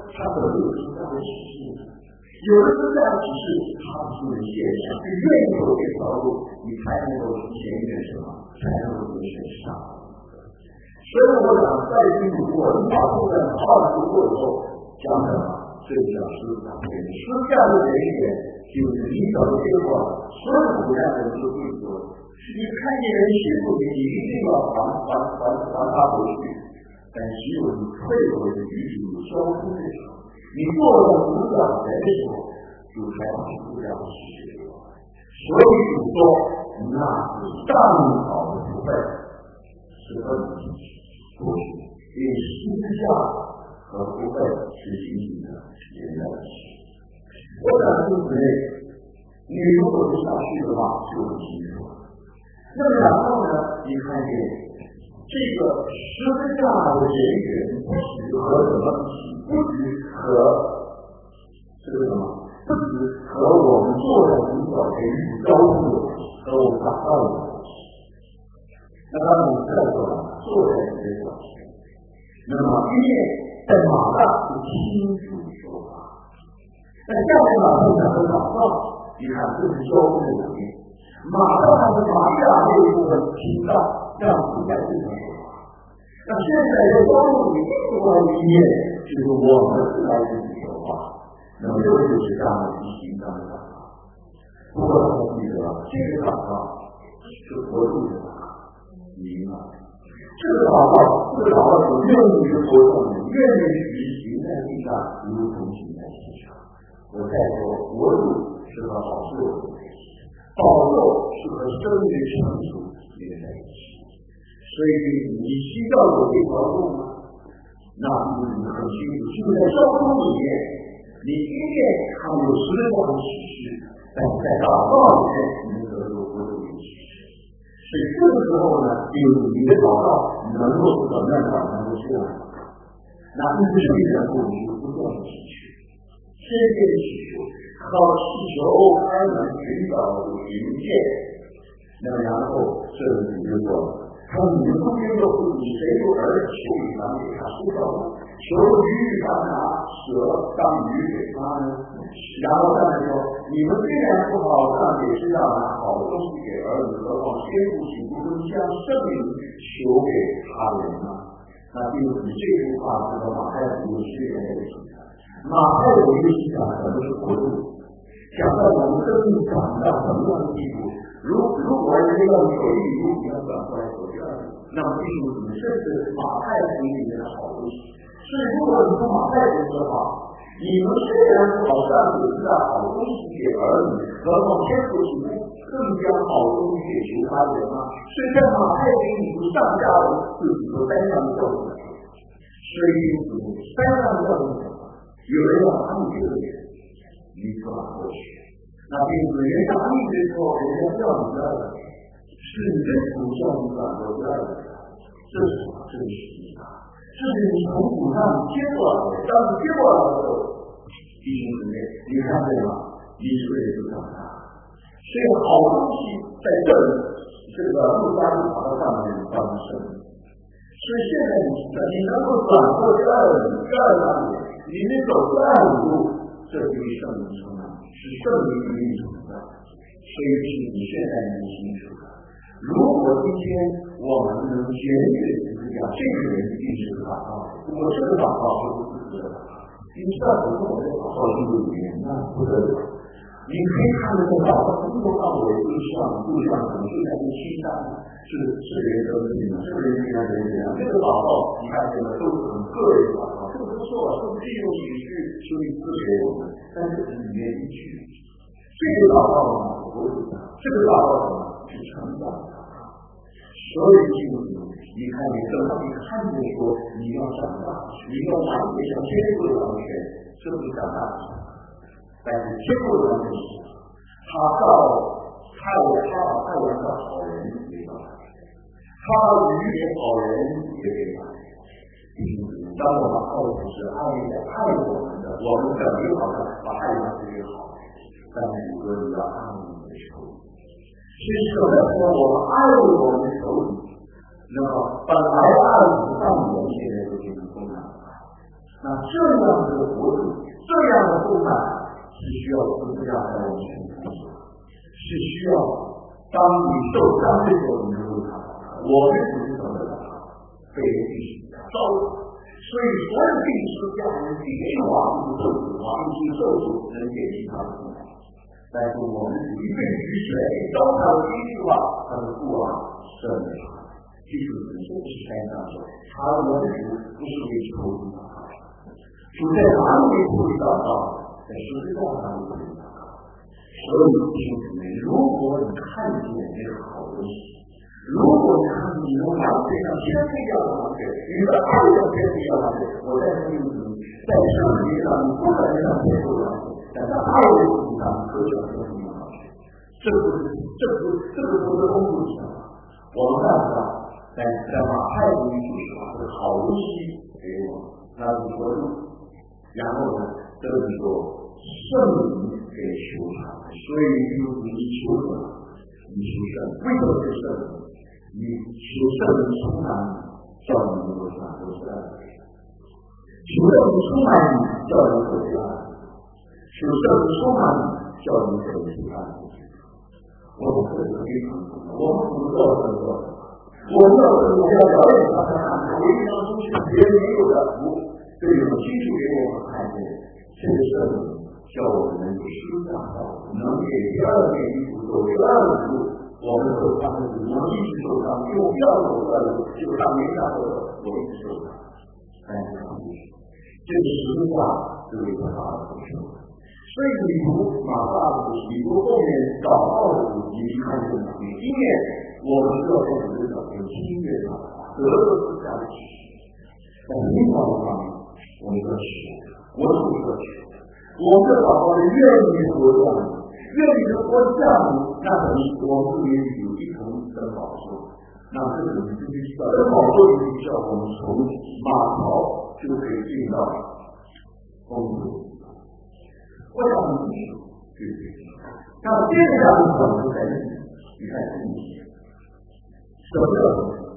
他怎么有出这样的启示呢？有的是这样的启示，他不是现象，是愿意走这条路，你才能够实现一个什么？才能够实现上。所以我想再清楚过，你把这个好好读过以后，讲什么？这个叫思想人，思想的人员就是领导的结果，所有国家人都会说，你看见人辛苦的，你一定要还还还还他回去。但只有你退回的与主交通的时候，你做到主讲人的时候，就才把主讲的事实给我。所以主说，那是上好的福分，是分体不是因实相和福分是紧紧的连在一起。我想就是内，你如果不下去的话，就很清楚。那么然后呢，你看见这个十字架的人员不只和什么，不只和这个什么，不只和我们做的领导人与交互有关系，和我们打造有关系。那当然再说了，做人也有关系。那么因为在马上是清楚说话，在下面马上讲的打造，你看这是交互的能力。马上是马下这一部分听到。这样子来对他说话。那现在在交通里另外一面，就是我们来对你说话，那么这就是这样的一行这样的祷告。不过大家记得，这个祷告是活路的祷告，明白？这个祷告，这个祷告是愿意是活动的，愿意是行在地上，如同行在天上。我再说，活路是和好处有关系，保佑是和生命成熟连在一起。所以你需要有这条路吗？那就是你很清楚，就在交通里面，你听见他们有十个的启示，但在祷告里面你能得到活的启示。所以这个时候呢，有你的祷告能够怎么样祷告能够这样祷告，那这是必然过去不断的祈求，天天祈求，靠祈求开门寻找灵界，那么然后这里就说。说你们中间的妇女，谁有儿子求你们给他输到求鱼让他蛇当鱼给他呢？然后再来说，你们虽然不好，但也是要拿好东西给儿子，何况天父岂不能将圣灵求给他人呢？那并不是这句话是和马太福音是连在一起的。马太福音讲的都是活路，讲到我们生命长到什么样的地步。如如果人要走一步，你要转过来走第二步，那么并不是这是马太福音里面的好东西。所以如果你从马太福音的话，你们虽然好像有知道好东西给儿女，何况天父岂不更将好东西给其他人吗？所以在马太福音里不上下文自己都单向教育的，所以因此单向教育的话，有人要拿你这个脸，你转过去。那并不是人家一直说人家叫你这样，是你的主叫你转过这样的，这是什么？这是实际的，这是你从主上接过来的。当你接过来的时候，弟兄姊妹，你看见了，你是不是就长大？所以好东西在这里，这个路加就跑到上面发生生命。所以现在你你能够转过第二第二大点，你能走第二五路，这就是圣灵充满。是圣灵与你同在，所以是你现在能清楚的。如果今天我们能坚决的讲，这个人一定是个祷告，如果这个祷告是不自私的祷告，因为在我跟我的祷告记录里面，那不得了。你可以看得到祷告从头到尾就像就像可能就在这期待，是是人得的地方，这个人应该人怎样？这个祷告你看见了都是很个人的祷告，这个不错，这个利用情绪求你赐给我们。但是里面一句，这个祷告呢，我不是这个祷告呢是成长的祷告。所以记住，你看你正当你看见说你要长大，你要完全像天父的完全，这不是长大的。但是天父的完全是，他到他有他把爱人的好人给到他，他与给好人也给他。当我们爱的是爱的爱我们的，我们感觉好像把爱人特别好，但是你说你要爱你的仇敌。其实有的时候我们爱我们的仇敌，那么本来爱你上人现在就变成共产派， 那这样的活动，这样的动漫是需要资料在我们身上，是需要当你受伤的时候，你能够看到它。我们只是怎么看它？被历史糟蹋。所以所有病师家人必须王子受苦，王子受苦能减轻他的痛苦。但是我们一被雨水糟蹋了一句话，他的父啊赦免他。记住，你说不是山上说，他我的主不是为仇敌祷告，主在哪里为仇敌祷告？在十字架上为仇敌祷告。所以弟兄姊妹，如果你看见这个好东西，如果你看见你能完全像天父一样的完全，你的爱像天父一样的完全，我在说你，在圣洁上你不可能像天父一样完全，但在爱的问题上可以像天父一样完全。这不是，这不，这个不是公路上，我们看到，在在马太福音就是把这个好东西给我们，那是活路，然后呢，这是说圣灵给求他，所以就是你求什么？你求圣，为什么是圣灵？你求圣灵充满你，叫你能够享受圣灵；求圣灵充满你，叫你可以爱；求圣灵充满你，叫你可以去爱。我们可以非常重要，我们不做这个，我们要我们要了解他的看法，我一当中是别人没有的福，这有基础给我们看见，这个圣灵叫我们能够施展到，能给第二遍一步走第二步。我们受伤的时候，我一直受伤，因为我不要走出来的，就他没啥走的，我一直受伤。但是这个实话是为他而受伤。所以你读马大的你读后面祷告的时候，你看这个里面，我们要在这个有新月的得的是这样的知识。在领导的方面，我们要学，我们要学，我们的祷告是愿意活动。愿意的活项目，那等于我们也有一同的好处。那这个你就知道，这好处就需要我们从马槽就可以进到公路。我想你对不对？那接下来我们在你看这里，什么叫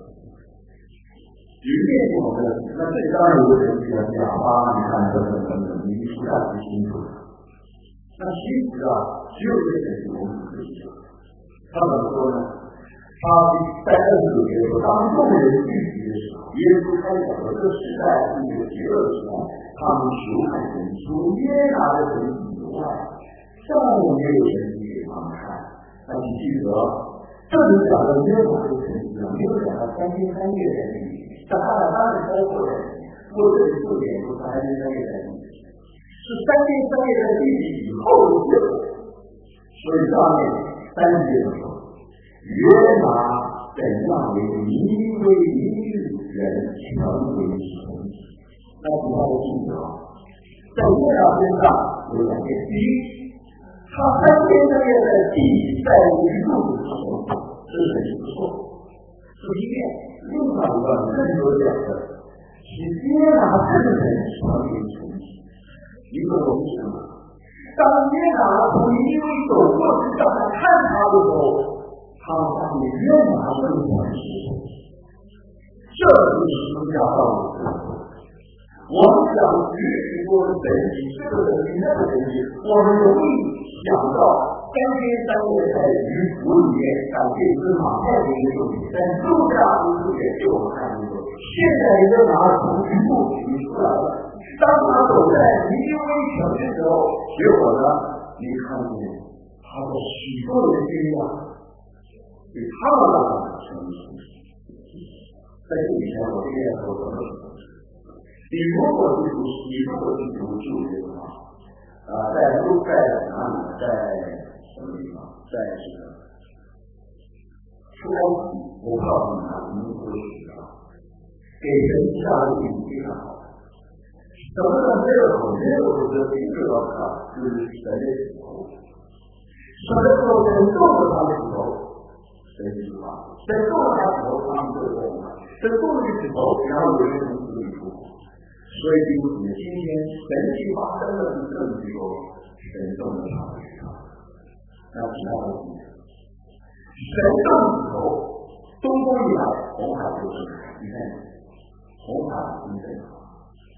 一面我们那这当然有个人比较讲啊，你看等等等等，你一看就清楚了。那其实啊，只有这点是我们可以讲。他怎么说呢？他在二十九节说，当众人聚集的时候，耶稣开讲了这时代是一个邪恶的时代，他们求看神，除约拿的神以外，上午也有神迹给他们看。但你记得，这里讲的约拿的神迹啊，没有讲到三天三夜的神迹，但他的他是包括的，过这里重点不是三天三夜的神迹。是三天三夜在地里以后的结果，所以上面三节的时候，约拿怎样为尼为尼人成为神？那主要的记得，在约拿身上有两件，第一，他三天三夜在地在无助的时候，这是很不错，是一面；另外一个更多讲的是约拿这个人成为神。一个东西嘛，当约拿从尼尼微走过去让他看他的时候，他发现约拿更像是神。这就是儒家道理的。我们讲许许多的神迹，这个神迹那个神迹，我们容易想到三天三夜在鱼湖里面感觉是马太的一个东西，但儒家不是也给我们看一个，现在约拿从鱼腹取出来了。当他走在尼尼微城的时候，结果呢，你看见他的许多的力量对他们来讲成为神迹。在这以前，我这边说什么？你如果是读，你如果是读旧约的话，啊，在都在哪里？在什么地方？在这个出埃及，我告诉你们，你们会知道，给人下的礼非常好。什么叫这个口？这个口是第一个要看，就是神的指头。什么时候神动了他的指头？神知道，神动了他指头，他们就动了。神动了指头，然后有人从死里复活。所以弟兄姊妹，今天神迹发生了是这么时候，神动了他的指头。那其他的记得，神动指头，东风一来，红海就是你看，红海是真的。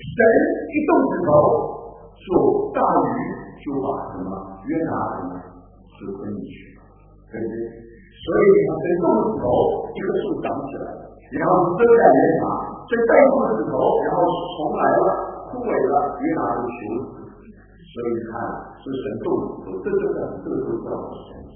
神一动指头，就大鱼就把什么约拿人就分进去，对不对？所以神动指头，一棵树长起来了，然后遮盖约拿，再再动指头，然后重来了，枯萎了，约拿就求死。所以你看，是神动指头，这就是这个就叫神奇。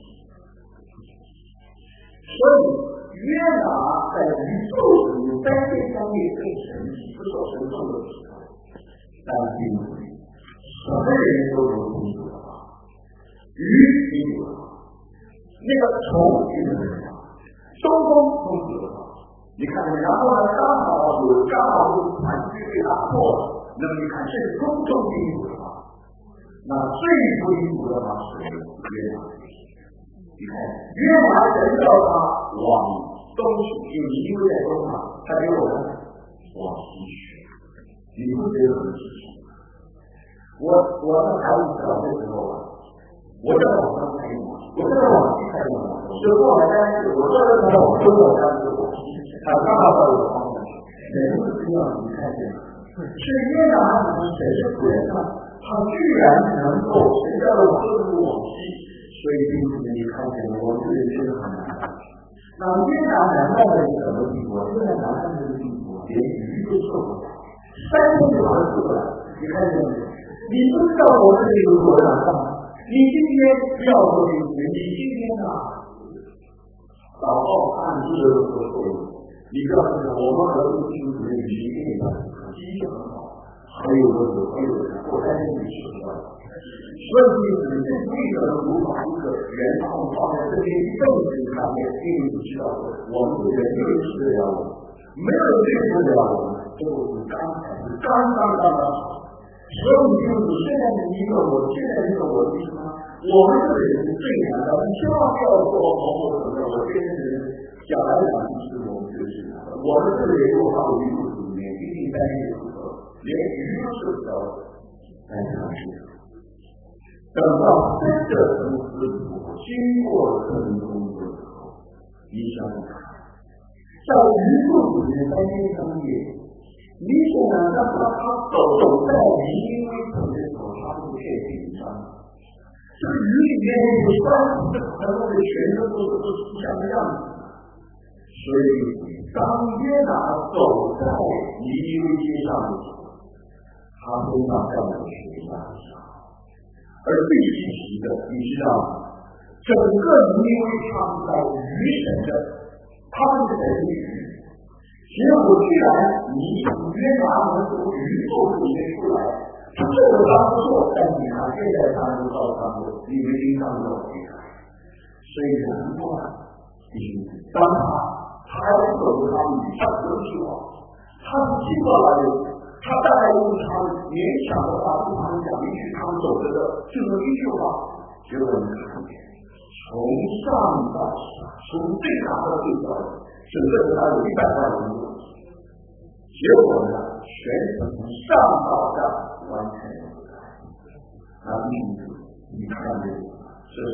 所以约拿在宇宙里在这方面更神奇，不是神动的指头。但并不是什么人都有公主的话，鱼也有的话，那个虫也有的话，东风公主的话，你看，然后呢，刚好有刚好有船只被打破了，那么你看这是空中公主的话，那最不公主的话是约拿。你看约拿人叫他往东去，因为因为在东嘛，他给我们往西去。你不觉得很奇怪？我我在台湾小的时候啊，我在网上看嘛，我在网上看嘛，就过来单是我这个时候我跟我单是我，他刚好到我方面，人是这样你看见，是约拿什么谁是鬼呢？他居然能够谁叫我这个往西，所以并不是你看见我这里真的很难。那约拿难到的是什么地步？现在难到这个地步，连鱼都受不了。三天就完事了，你看见没有？你不知道我这里有多难吗？你今天不要说这个，你今天啊，祷告看书的时候，你告诉我，我们和这个经主任是一定的，第一个很好，还有个有还有我在这里是的，所以你这为什么无法一个原创放在这边一辈子上面？因为你知道，我们人类是这样的，没有人对付了我们。这个是刚才是刚刚刚刚好，所以就是现在的一个我，现在这个我是什么？我们这个人是最难的，你千万不要说某某什么，我这些人讲来讲去是我们就是我们这个人如果放到鱼肚子里面，一定在那个时候，连鱼都受不了，来讲去。等到真的成师傅经过了这种工作之后，你想想看，在鱼肚子里面三天三夜。你想想，让他他走走在临危处的时候，他不会紧张。这个鱼里面有酸素，这可能会全身都都是不像个样子。所以，当约拿走在尼尼微街上的时候，他身上带着雪山上。而最稀奇的，你知道吗？整个尼尼微他们在鱼神的，他们的神鱼。结果居然你约拿能从宇宙里面出来，他这个当不错，但你看现在他们告诉他们，你们经常要回来，所以难怪，当他他还不懂他们以上这句话，他是经过来的，他大概用他们勉强的话跟他们讲一句，他们走着的就那一句话，结果你看见，从上到下，从最大的最小的。整个他有一百万人口，结果呢，全程从上到下完全不改。那命主，你看这个，这是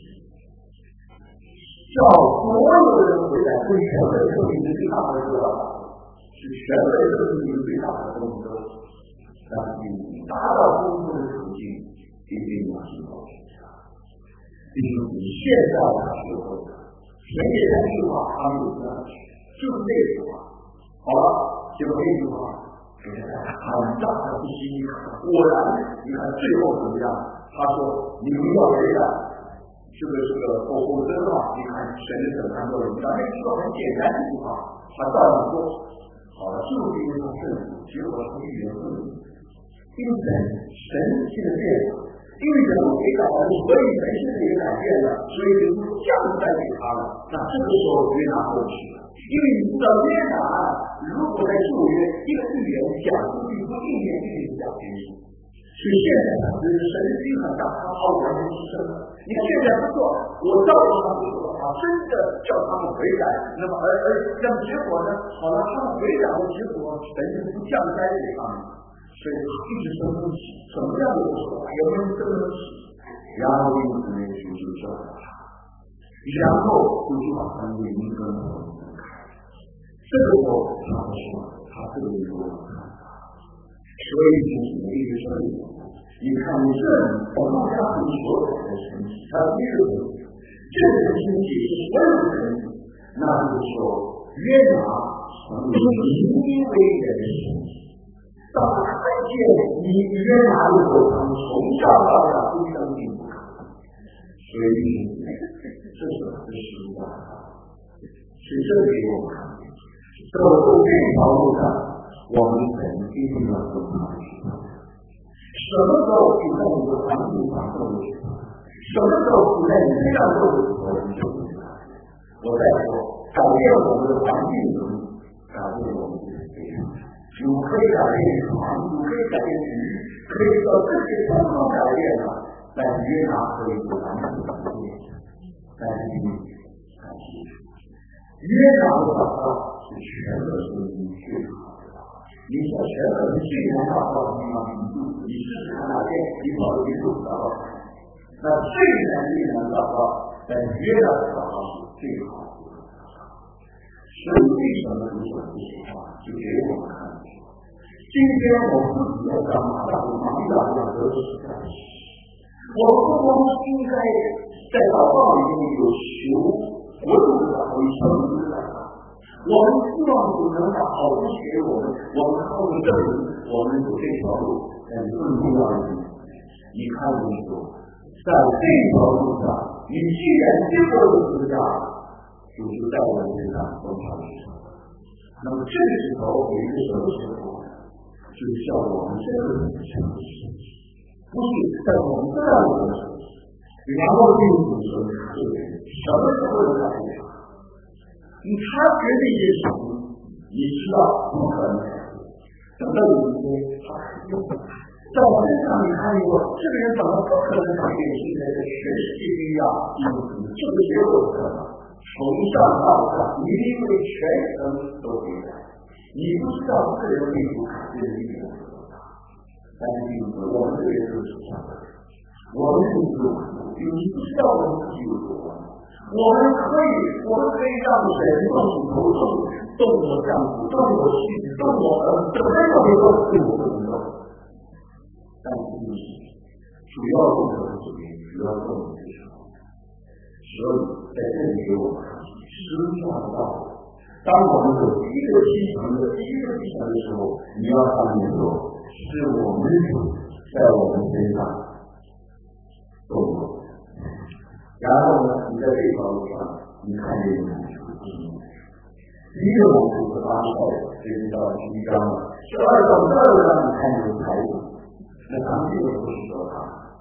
叫所有人回来，对全人类生命的最大的热爱，是全人类生命最大的动作。但是你达到工作的途径，一定要是保持下。因为你现在的时候。谁也在句话，他们有这样去，就是这句话。好了，结果这句话给大家很大的不稀罕。果然，你看最后怎么样？他说：“你们要回来，这个这个否否则的话，你看神的审判都有。那这句话很简单的一句话，他照样说。好了，就是因为他圣主，结果他预言不灵。因为神神性的变化。”因为人为改了，所以人性也改变了，所以就降在给他了。那这个时候约拿过去了，因为你知道约拿如果在旧约一个预言讲出去不应验，一定讲清楚。所以现在呢，就是神的心很大，他好完全牺牲了。你现在不做，我照着他们说的话，真的叫他们回来，那么而而那么结果呢？好了，他们回来的结果，神就不降灾给他们。所以一直生不起，什么样的说法有没有生不起？然后因此呢，就就教导他，然后就把他们灵跟魂分开。这个时候他说，他这个灵跟魂看法，神所以就是一个生命。你看这我们家很所有的身体，它一个这个身体是所有的身体，那就是说约拿成为因为的身体。当他看见你约拿的时候，他们从上到下非常幸福。所以这是很实在的，是这给我们看见。走这条路上，我们肯定要走上去。什么时候处在你的环境上受苦？什么时候处在你身上受苦？我再说，改变我们的环境能力，改变我们的思想。主可以改变床，主可以改变鱼，可以说这些通通改变了，但是约拿可以不完全改变。但是你看清楚，约拿的祷告是全和声音最好的祷告。你说全和是最难祷告的地方，你试试看哪天你跑到一处祷告，那最难最难祷告，但是约拿的祷告是最好的祷告。所以为什么主说这些话，就给我们看见，今天我不只要干嘛干嘛干嘛得是干事，我们不光应该在祷告里面有求活度的为生的祷告，我们希望主能把好处给我们，我们靠着证明我们有这条路。但是更重要的是，你看清楚，在这条路上，你既然经过了十字架，就是在我们身上走上去。那么这个时候有一个什么时候？就是叫我们这个人相信，不是在我们这样的时候。然后并不是什么时候的改变？你他决定一件事情，你知道不可能改变。等到有一天他改变，在我身上你看过，这个人怎么不可能改变？现在在全世界一样，这个结果是什么？从上到下，你因为全程都会改。你不知道这个人为主改变的力量有多大，但是我们这个人就是这样的。我们是有你不知道我们自己有多完，我们可以，我们可以让神动你头动，动我丈夫，动我妻子，动我儿子，什么都没有是我不能动。但是主要动的是主主要动的是什么？所以在这里给我们看实际上的道理。当我们有第一个基层的第一个基层的时候，你要看清楚，是我们主在我们身上。动作，然后呢？你在这条路上，你看见有一个我们是八道，这是到第一章了。十二章这儿让你看见财务，那咱们这个不是说他，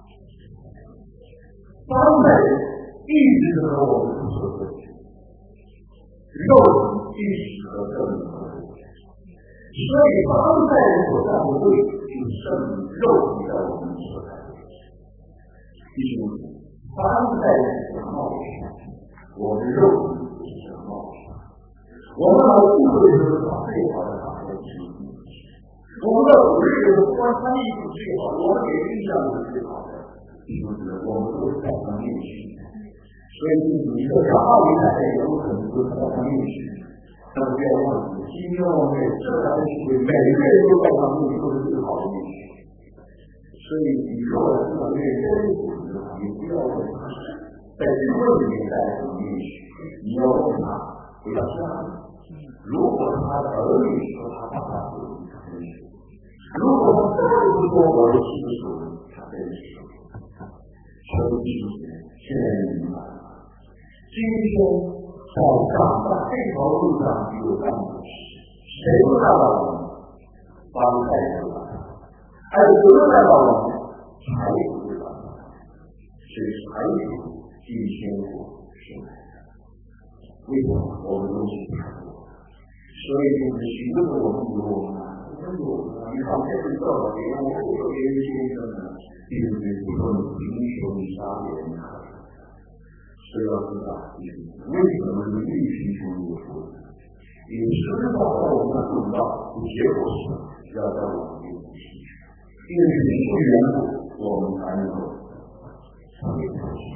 当代一直都和我们不说过去，肉体意识和正义和正义，所以当代人所站的位置就胜于肉体在我们所在。弟兄姊妹，当代人是冒险，我们肉体是冒险。我们老聚会的时候把最好的打在心里，我们的主日的不光参与是最好的，我们给印象是最好的。弟兄姊妹，我们都是在上面去，所以你说讲道理来也有可能都是在上面去。但是不要忘记，今天我们这样的聚会，每个人都在上面去，都是最好的面去。所以你说的这个面真的话，你不要问他，在聚会里面带什么面去，你要问他，不要这样。如果他的儿女说他爸爸是你真是；如果他再不说我的亲属，他真是。所以弟兄姐妹，现在明白了，今天在长大这条路上有半个事，谁不看到我们？帮带出来。还有得到了我们财富的，是财富进天国是来的。为什么我们都是财富？所以就是许多的我们有我们啊，我们有啊，你看这是做了别人，我会有别人先生呢，对不对？不说你贫穷你杀别人可以，所以要知道，为什么你越贫穷越富？你知道在我们做不到，结果是要在我们面前。因为是缘故，我们才能够上面开始。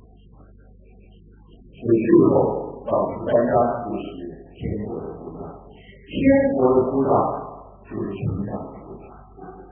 所以最后到第三章就是天国的菩萨，天国的菩萨就是成长的菩萨。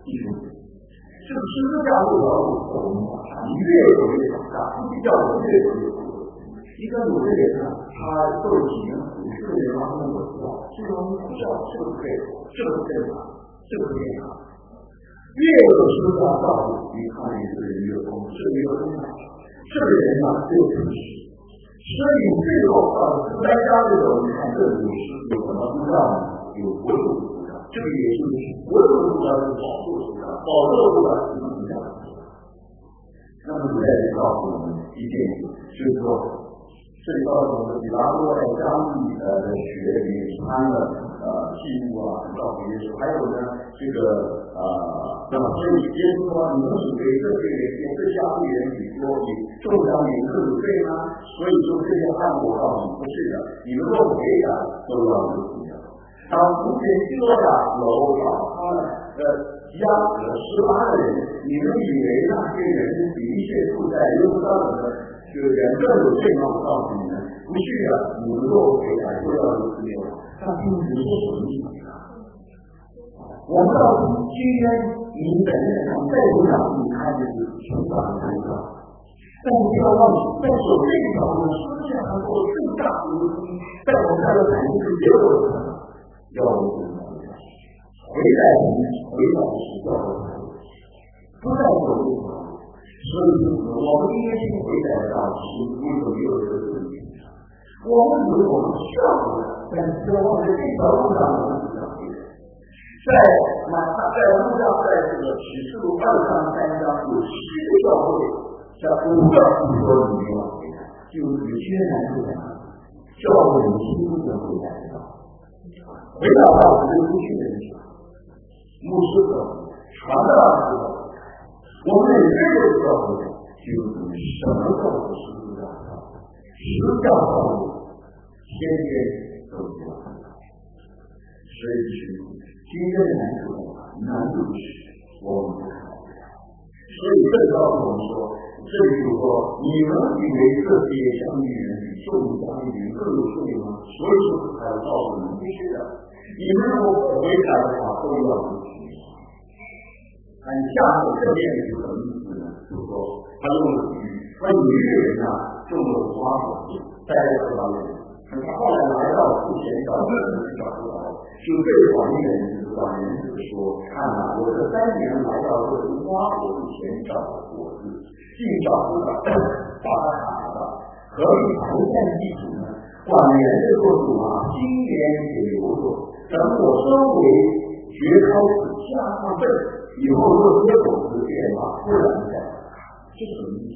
弟兄们，这个十字架路要路我们往上，你越走越长大，不比较我们越走越多。一个有的人呢，他受了几年苦，这个人让他我知道，这种苦笑是不是对的？是不是正常？是不是健康？越有十字架道路，你看一个人越丰盛，越丰盛，这个人呢就诚实。所以最后到十来家的时候，你看这里有什么护照呢？有国土护照，这个也就是国土护照是保护护照，保护护照是护照。那么这里告诉我们一件事，就是说，这里告诉我们，比方说在当地呃的学里参了呃记录啊，告诉耶稣，还有呢这个呃，那么所以耶稣说，你们以为这些人跟这下对人比说比众将领更有罪吗？所以说这些汉国告诉你不是的，你们若违反都要有罪的。当福建基多亚楼找他们的家和十八个人，你们以为那些人比一切住在耶路撒冷的这个人更有罪吗？我告诉你们，不是的，你们若违反都要有罪的。那并不是什么意思啊？我们告诉你，今天你本人上再不想你看就是成长的成长，但是不要忘记，在走这一条路，实际上还做更大的一个东西，在我们看来肯定是别有的。要我们回来回到是要我们不再走路，所以我们应该去回来到是为了没有这个问题。我们以为我们需要回来，但是要忘记这条路上我们不想回来。在哪怕在路上，在这个启示录二章三章有七个教会，在五个不说里面往回来，就有些难处在哪里？教会亲自的回来的。回到到我们出去的人上，牧师的传道者，我们每个人都要回来，就是什么叫做十字架道路？十字架道路天天都要回来，所以是今天的难处在哪？难处是我们不看回来。所以这告诉我们说，这里就说，你们以为这些相遇人比众相遇人更有罪吗？所以说还要告诉你们，必须的。你们如果违反的话，都要有罪。按下面这边是什么意思呢？就是说，他用了比喻，说有一个人呢，种了无花果树，栽在葡萄园里，他后来来到树前找个人去找葡萄，就对广义的人知道人子说：“看啊，我这三年来到这无花果树前找果子，竟找不到，把它砍了，何必不见地主呢？管园的做主啊，今年也留着。等我收为绝开始下上辈，以后若结果子变化，不然再这什么意思？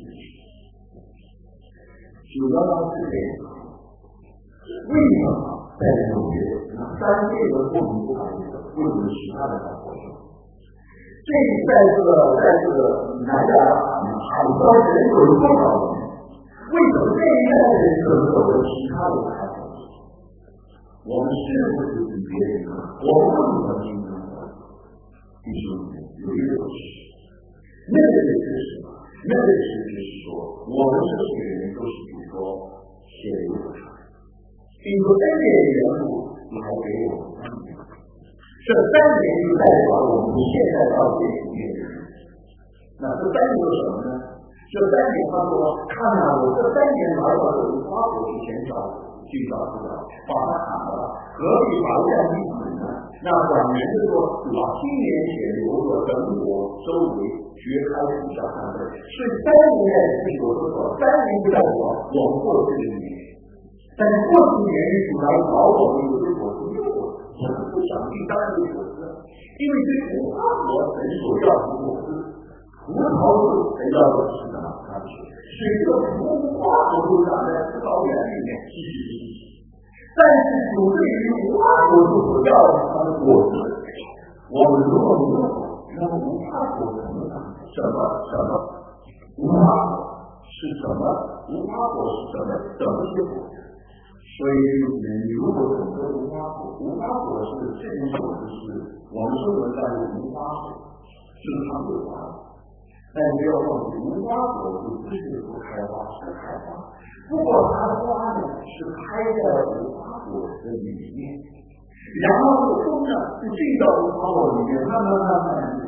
主要是这样。为什么在纽约那三倍的不同不同的为什么其他的小国家？这在这个在这个南亚海湾人有多少人？为什么这一代的人可能走了其他的海湾？我们是不是比别人呢？我们为什么竞争呢？弟兄们，有一个事，那个是什么？那个是就是说，我们这些人都是比如说血流不长，比如说三点元素，你还给我们三年，这三年就代表我们现在到这里面的人。那这三年是什么呢？这三年他说，看啊，我这三年来到这无花果树前找。去找不到，把它砍了，何必把这样一死呢？那管人就说，主啊，今年且留着，等我周围绝开属下三辈。所以三年在这里我说说，三年不代表我们过去的年，但是过去年主来找我们有的果子没有，我们不想去当这个果子，因为这无花果神所要的果子，葡萄树神要的是什么？它是。水这无花果树长在葡萄园里面继续继续，但是主对于无花果树所要的它的果子，我们如果没有，那么无花果怎么长？什么什么？无花果是什么？无花果是什么？怎么结果？所以你如果懂得无花果，无花果是这种果子是我们说的在无花果，正常有花。但不要忘记，无花果树不是不开花，是开花。不过它的花呢是开在无花果的里面，然后风呢就进到无花果里面，慢慢慢慢变成花果。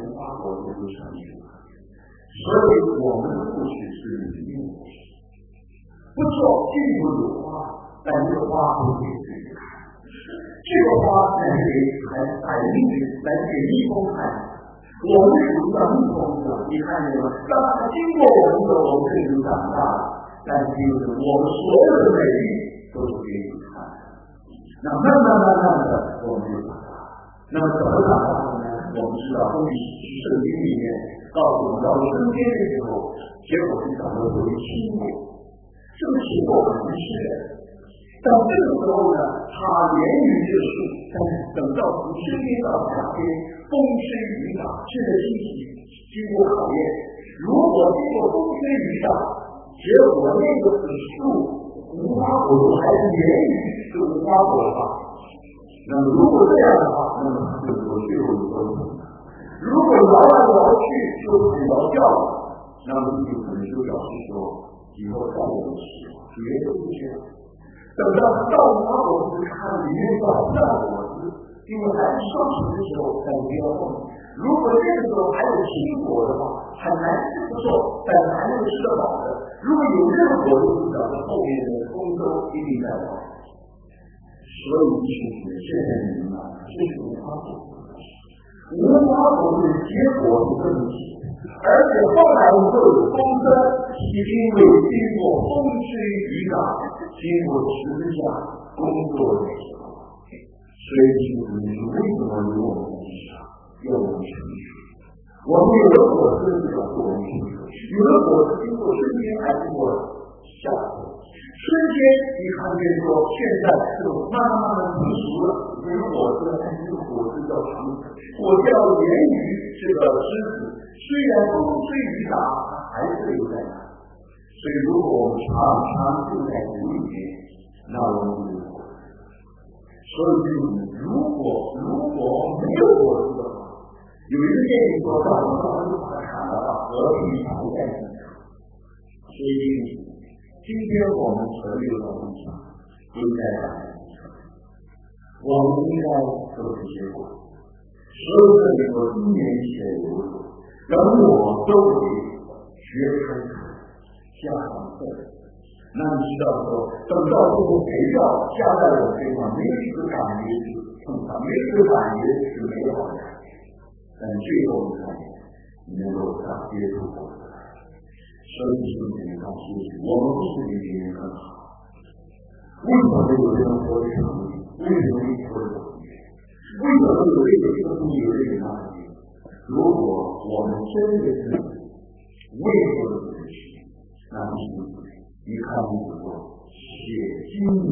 国度就成立了。所以我们的故事是灵命故事，不错，并不有花，但这个花不给自己看，这个花乃是给还百姓来给蜜蜂看。我们属于蜜蜂的，你看见了吗？当它经过我们的，我们就长大了。但是就是我们所有的美丽都是给你看的。那慢慢慢慢的，我们就长大了。那么怎么长大的呢？我们知道，从圣经里面告诉我们，到春天的时候，结果是长得特别青果。这个青果很难吃的。到这个时候呢，它连于这树，但是等到从春天到夏天，风吹雨打，这个星期经过考验。如果经过风吹雨打，结果那个树无花果树还是连于是无花果的话，那么如果这样的话，那么它就有最后一个问题。如果摇来摇去就很摇叫了，那么就可能就表示说以后再有起别的不行。等到到无花果树看里面找不到果子，因为还是上学的时候才不要动。如果这个时候还有苹果的话，很难吃不错，但是还能吃得饱的。如果有任何果子，表示后面的丰收一定在到。所以其实现在明白，这是无花果。无花果的结果是问题，而且后来我们都有风声，因为经过风吹雨打，经过十字架工作的时候，所以就是你为什么有我们的地上要我们成熟？我们有的果子要做我们成熟，有的果子经过春天还经过夏天。春天你看见说现在是慢慢慢慢成熟了，有的果子但是这个果子要长，果子要连于这个枝子，虽然风吹雨打，还是留在那。所以如果我们常常住在土里面，那我们就有果子。所以就是如果如果没有果子的话，有一个电影说到我们早上就把它砍了，把河里埋在地上。所以今天我们所有的梦想应该在地上，我们应该都是结果。所有的这个一年前有所，等我都会学开始加上课。那你知道说，等到最后肥料加在我身上，没有一个感觉是碰它，没有一个感觉是美好的感觉。但最后你看见能够长接触过来，所以兄弟们告诉我们不是比别人更好。为什么有这种活的成绩？为什么有活的成绩？为什么有这个这个东西有这个那个？如果我们真的是为了自己，那么你看我们说写今年，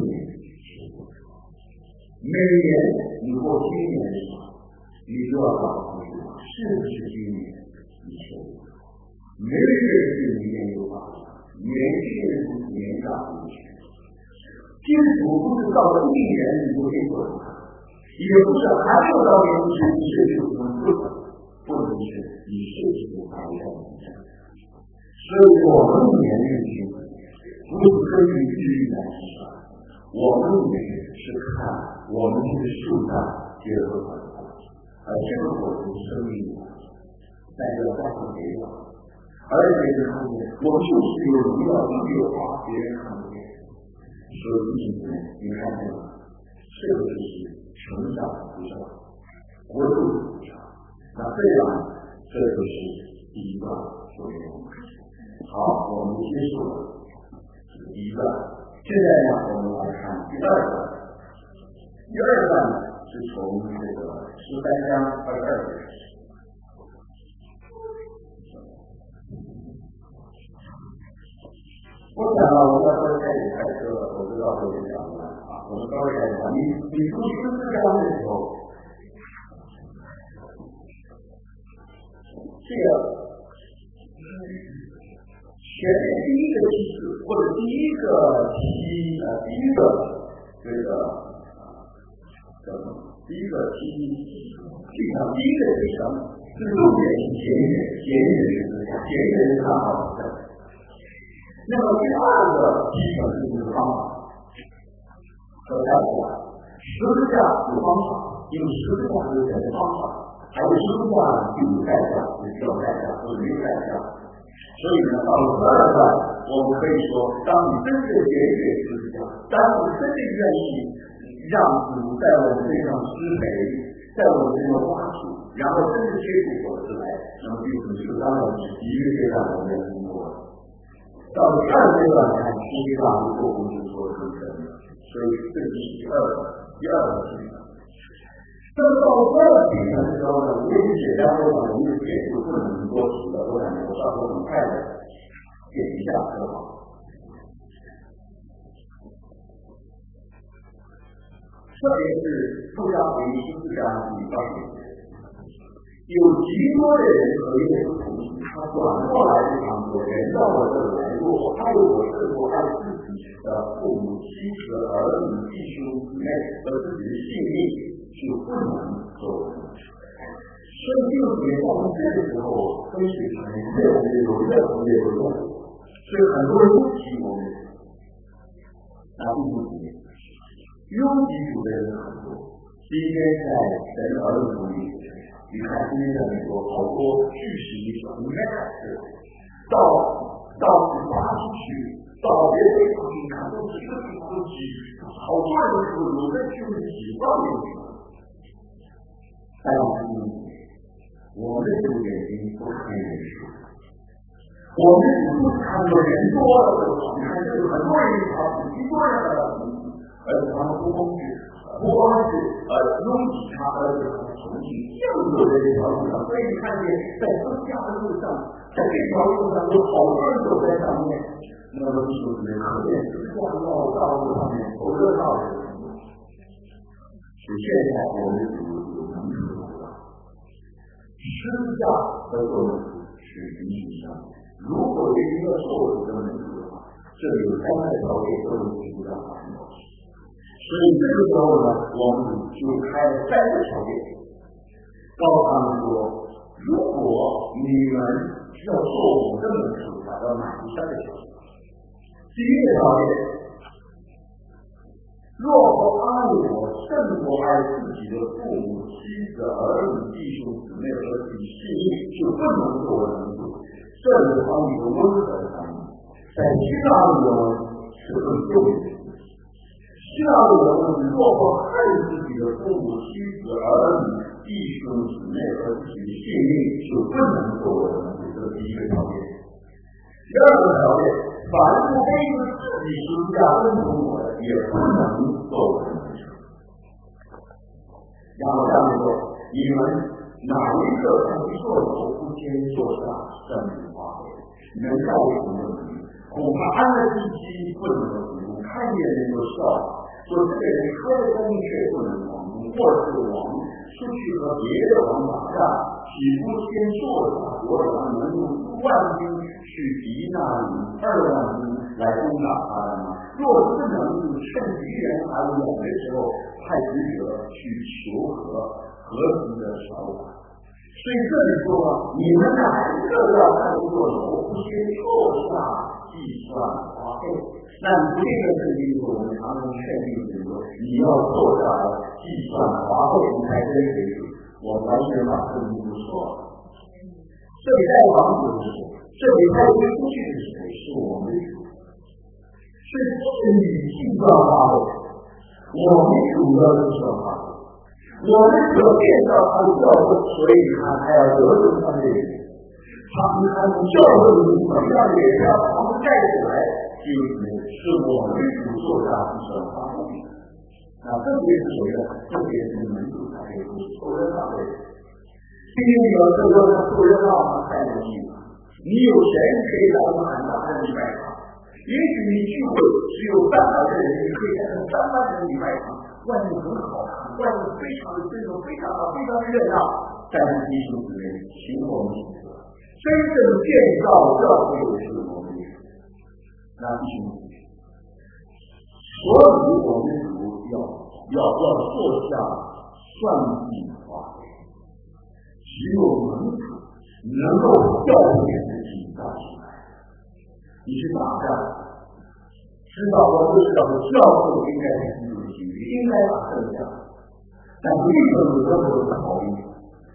每年你过今年的时候，你就要告诉我是不是今年你写的？没人是明年有法律，年轻人年大无钱。基础不是到了一年你就可以做的，也不是还没有到年轻你是就不能做的，或者是你是就还要年轻。所以我们的年龄性不是根据日历来计算，我们也是看我们这个树上结合果子，而这个果子生命果子，在这个大上没有，而且是看见我就是有荣耀，就是有花，别人看不见。所以今天你看见了，这个就是成长不长，活度不长。那这样，这就是第一段所谓的。好，我们结束了这个第一段。现在呢，我们来看第二段。第二段呢，是从这个十三章二十二节开始。我想啊，我们要稍微开始开车了，我知道会有点讲了啊。我们稍微开始讲，你你读十四章的时候，这个前面第一个句子或者第一个题呃第一个这个叫什么？第一个题题上第一个题上是重点是前面前面的思想，前面是看好的。那么第二个基本就是方法和代价。十字架有方法，因为十字架有解决方法，而还有生化就有代价，有需要代价或者没有代价。所以呢，到了第二段，我们可以说，当你真正解决十字架，当你真正愿意让主在我们身上施肥，在我们身上挖土，然后真正结出果子来，那么就很适当的第一个阶段我们要经过了。到了第二阶段才实际上做工就做得更深了。所以这是第二个第二个阶段。那么到第二阶段的时候呢，我也简单说吧，我们结束不能多提了，我感觉我稍微很快的点一下就好。特别是路加福音十四章第二节，有极多的人和耶稣同行，他转过来就讲说：人到我这里来，若爱我胜过爱自己的父母、妻子、儿女、弟兄姊妹和自己的性命，就不能做人。所以这个节到了这个时候，分析成越来越有越来越有用。所以很多人都提我们啊，第五节。拥挤主的人很多，今天在神儿女中里，你看今天在美国好多巨石一种 max 到到八出去，到别的地方去看都是这种东西，好多人说有的就是几万年去了。但是我们的主眼睛不看人数，我们不看有人多了就好，你看这个很多人好，很多人来了。而且他们不光是不光是呃拥挤他，而且他们从事任何的这条路上，所以你看见在增加的路上，在这条路上有好多人走在上面，那么弟兄姊妹，可见十字架道道路上面走热闹的人，是现在我们主有能力的了。十字架的作用是允许上面，如果有一个受主的门徒的话，这里有三个条件都能提出来发生关系。所以这个时候呢，我们就开了三个条件，告诉他们说，如果你们要做我的门徒，要满足三个条件。第一个条件，若不爱我胜过爱自己的父母、妻子、儿女、弟兄姊妹和自己性命，就不能做我的门徒。这是他们一个温和的反应，在希腊语中是很重要的。希腊的人呢，若不爱自己的父母、妻子、儿女、弟兄姊妹和自己的性命，就不能做我的门徒。这是第一个条件。第二个条件，凡不背着自己十字架跟从我的，也不能做我的门徒。然后下面说，你们哪一个不做头不先做下圣灵花会，能造成的门徒，恐怕安了地基不能服务，看见人就笑话。说这个人开了功却不能王，或是王出去和别的王打仗，岂不先做法国王能用数万兵去敌那里二万兵来攻打他的吗？若不能就趁敌人还远的时候，派使者去求和和平的手法。所以这里说，你们哪一个要看做头，不先做下计算花费？那你这个是一个我们常常劝诫就是说，你要做下来计算花费，你才真实。我完全把这个不说了。这里带王子是谁？这里带推出去的是谁？是我们主，是自己计算花费。我们主要是计算花费，我们得见到他的教会，所以你看他要得罪他的人。他们看教会里怎么样也要把他们带起来。就是是我们主做下计算花费，那特别是谁呢？特别是门徒才可以凑热闹的人。毕竟有这个凑热闹嘛，太容易了。你有钱可以让我们喊大家礼拜堂，也许你聚会只有三百个人，你可以看成三万人礼拜堂，外面很好看，外面非常的这种非常好，非常的热闹。但是弟兄姊妹，请我们记住，真正建造教会是我们的。那弟兄姊妹，所以我们主要要要做下算计花费，只有门徒能够调研自己干起来。你去打仗，知道我不知道教会应该是自己应该打胜仗，但为什么有这么多的考虑？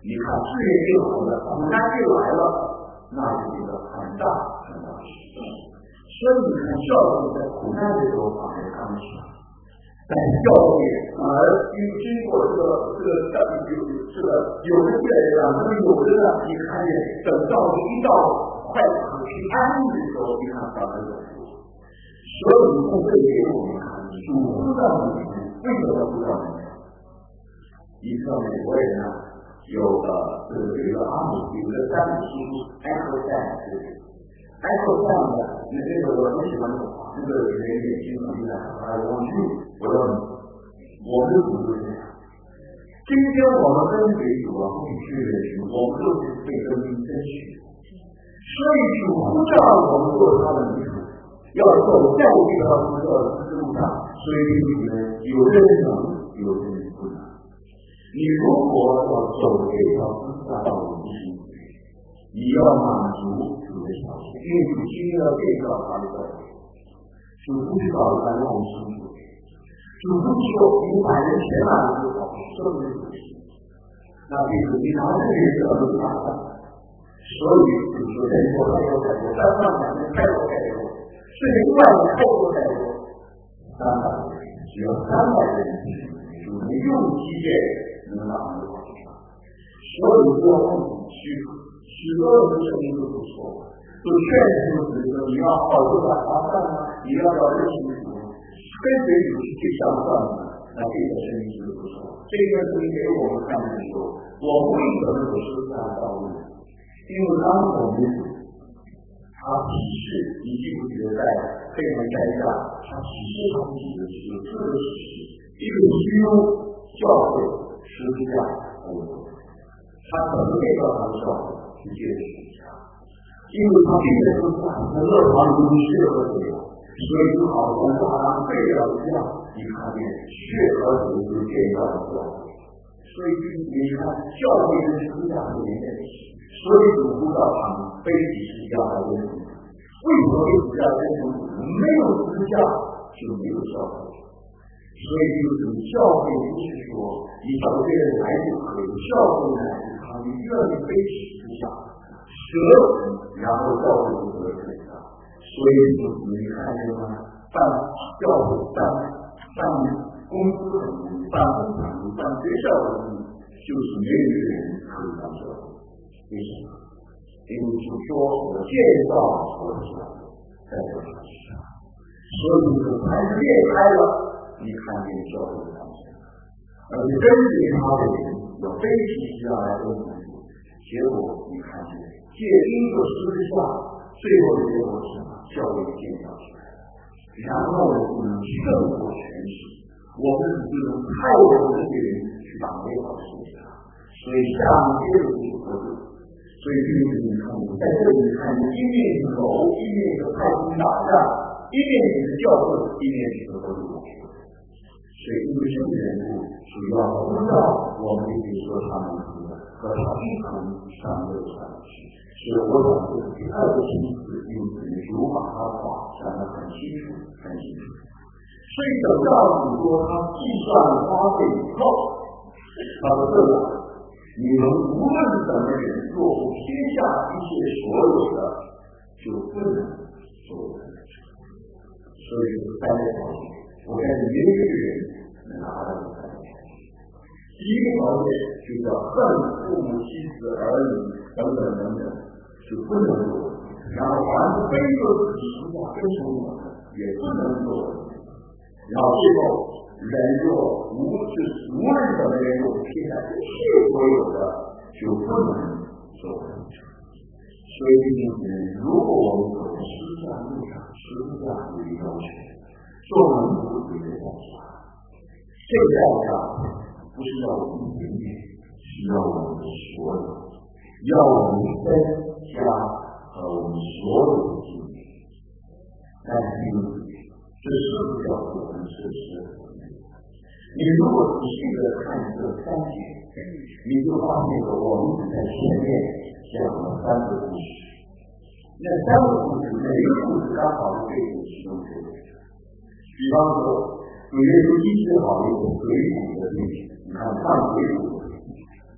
你看事业进来了，苦难进来了，那是一个很大很大的事情。所以你看教会在苦难的时候反而刚强，但教会反而经经过这个这个有这个有的越来越大，那么有的呢，你看见等到一到快可去安逸的时候，你看反而有福。所以从这里给我们看，主呼召你们，为什么要呼召你们？一个美国人呢，有个这个有一个阿姆，有一个詹姆斯埃克塞对不对？埃克塞呢，那这个我很喜欢这个话，那个人也经常在他的忘记，我要我们的主就是这样。今天我们跟随主啊，不去认识，我们就是被生命珍惜。所以主呼召我们做他的民主，要走在这条呼召的之路上。所以你们有的人能，有的人不能。你如果要走这条知识大道的路，你要满足主的条件，因为主今天要建造他的教会，主不是搞得让我们清楚，主不是说你百人全满就好，这么的主题。那这个你拿这个人怎么打算？所以主说人多太多太多，三万两千太多太多，是另外的太多太多，三百人只有三百人主没用机械。能让我们好起来，所以不要问许许多人的声音都不错，都劝说就是说你要好多打麻烦啊，你要要认识主，跟随主是最相关的，那这个声音是不错。这个声音给我们看的时候，我们为什么有失散道路？因为当我们他启示，你记不记得在黑门山下，他启示他自己的时候，这个启示一个虚荣教会。十字架，他怎么被到他的教会去接十字架？因为他并没有说他乐堂中血和水，所以就好像大家背了一样，你看见血和水就建造了教会。所以你看教会跟十字架是连在一起，所以主呼召他们背起十字架来跟从。为什么背十字架跟从？没有十字架就没有教会。所以就是教会不是说你找这个人来就可以，教会来他们愿意背起十字架，舍然后教会就得成长。所以你看见吗？办教会办办公司很容易，办工厂很容易，办学校很容易，就是没有一个人可以当教会。为什么？因为就说我建造我的教会在这个世上，所以就是凡是裂开了。你看见教会的方向，而且跟随他的人有非常需要来跟随，结果你看见借因着十字架，最后的结果是什么？教会建造起来了，然后我们胜过权势，我们只能靠我们这些人去把美好的事情，所以下面接着就是合作。所以就是你看，在这里看，一面是楼，一面是派兵打仗，一面是教会，一面是合作。所以，因为这个人物主要呼召我们可以说他们和他一同上六上去。所以，我想这是第二个心思，因为主把他话讲得很清楚，很清楚。所以，等到主说他计算花费以后，他说这样，你们无论怎么人，若不撇下一切所有的，就不能做人。所以，就是三个条件。我看你一个人能拿到这三个条件。第一个条件就叫恨父母妻子儿女等等等等，就不能做。然后凡是非做自己实话跟从我们，也不能做。然后最后人若无就是无论怎么人若撇下一切所有的，就不能做人。所以弟兄姊妹，如果我们走在十字架路上，十字架有一个要求。做门徒有一个代价，这个代价不是要我们一点点，是要我们的所有，要我们分家和我们所有的经历。但是这是不是要我们实施？你如果仔细的看这三节，你就发现了我们只在前面讲了三个故事，那三个故事每一个故事刚好是对应其中这个。比方说，主耶稣医治好一个鬼谷的病，你看看鬼谷，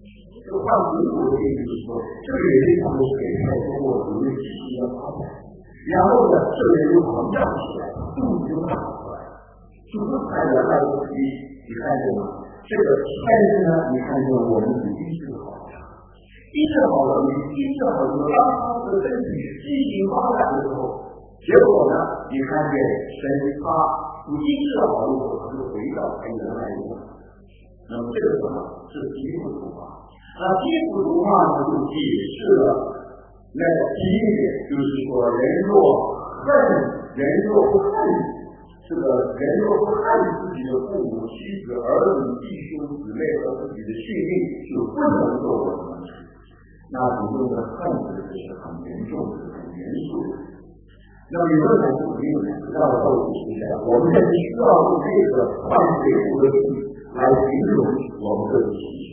这个换结果的意思就是说，这个人他们是给太多过独立体系的发展，然后呢，这个人就膨胀起来，肚子就大出来，就是还原来的比例，你看见吗？这个但是呢，你看见我们已经是好了，医治好了，你医治好了，当他的身体畸形发展的时候，结果呢，你看见神他不医治好了以后，他就回到他原来的样子。那么这个什么？是基督徒化。那基督徒化呢，就解释了那个第一点，就是说人若恨，人若不恨。这个人若不恨自己的父母、妻子、儿女、弟兄、姊妹和自己的性命，就不能做我什么事。那主动的恨这是很严重的、很严肃的。那么有的人不一定知道到底是这样，我们也需要用这个换水壶的句来形容我们的情绪。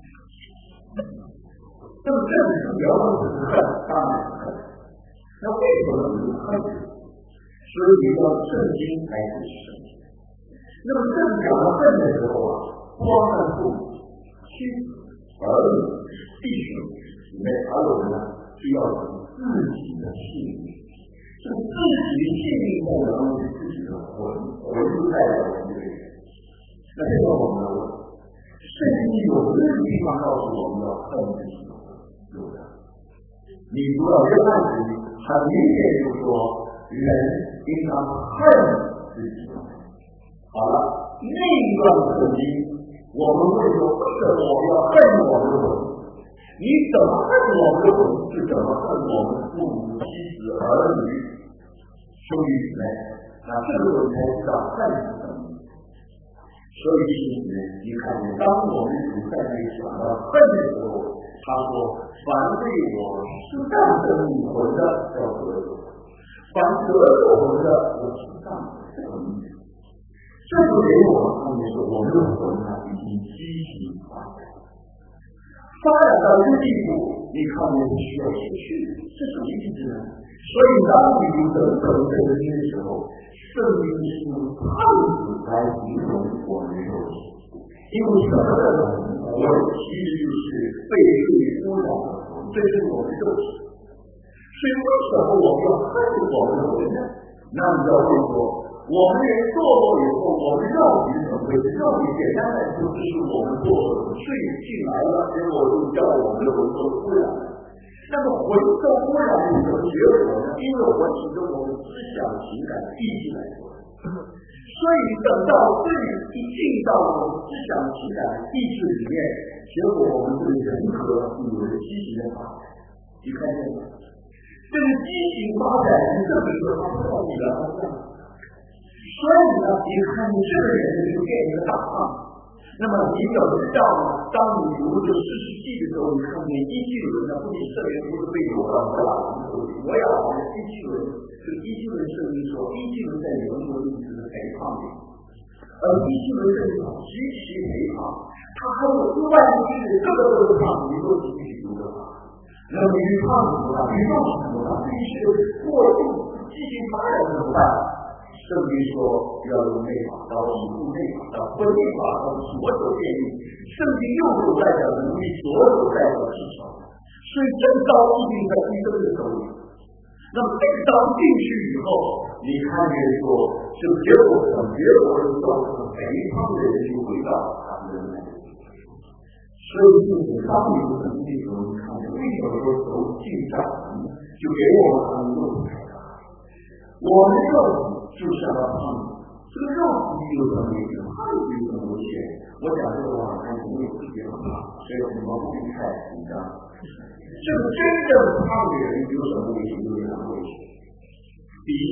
那么这里是聊的是恨，当然是恨。那为什么有恨？所以要圣经来解释。那么正讲到恨的时候啊，光看父母、妻子、儿女、弟兄姊妹，还有呢，是要有自己的性命。这个自己性命后呢，是自己的魂，魂就在我们这里。那这个我们要问，圣经有没有地方告诉我们要恨自己的魂？有的。你读到约翰福音，很明显就说人应当恨自己的魂。好了，那一段圣经，我们会说为什么我们要恨我们的魂？你怎么恨我们的魂，是怎么恨我们父母、妻子、儿女、兄弟姊妹？那这个我们才知道恨是什么。所以弟兄姊妹，你看见当我们主在这里讲到恨的时候，他说：“凡对我是战胜你魂的，叫得救；凡得救魂的，我是战胜你。”这就给我们看见说，我们的魂呢已经积极发展，发展到一个地步，你看见是需要失去，是什么意思呢？所以当你读等等圣经的时候，圣经是用汉字来形容我们的肉体，因为什么的魂？我其实就是被罪污染的魂，这是我们肉体。所以为什么我们要恨我们的魂呢？那你要问说，我们人堕落以后，我们肉体怎么回事？肉体简单来说，就是我们堕落罪进来了，结果就叫我们的魂受污染了。那么魂受污染是什么结果呢？因为魂是跟我们思想、情感、意志来说的，所以等到罪一进到我们思想、情感、意志里面，结果我们对人格有了畸形的发展。你看见吗？这个畸形发展是证明了他不到你的方向。所以呢，你看见这个人就变一个大胖。那么你怎么知道呢？当你读这四世纪的时候，你看见伊基伦呢，不仅这人不是被掳到摩亚王手里，摩亚王的伊基伦，这个伊基伦圣经说，伊基伦在原文意思是肥胖的，而伊基伦这里极其肥胖，他还有另外一个是这个都是胖，你说你去读的话，那么于胖子怎么办？于肉体怎么办？必须过度激情发展怎么办？圣经说要用内法，到以物内法，到婚内法，到所有变异。圣经又有代表能力，所有代表技巧。所以这招一定在医生的手里。那么这招进去以后，你看见说，这个结果什么？结果是造成肥胖的人就回到他们的内里。所以就是当你的能力的时候，你看见为什么说走进展，就给我们很多的开发。我们肉体就像个胖子，这个肉体有什么危险？胖子有什么危险？我讲这个话，看你有自己很胖，所以我们不必太紧张。这个真正胖的人有什么危险？有两个危险。第一，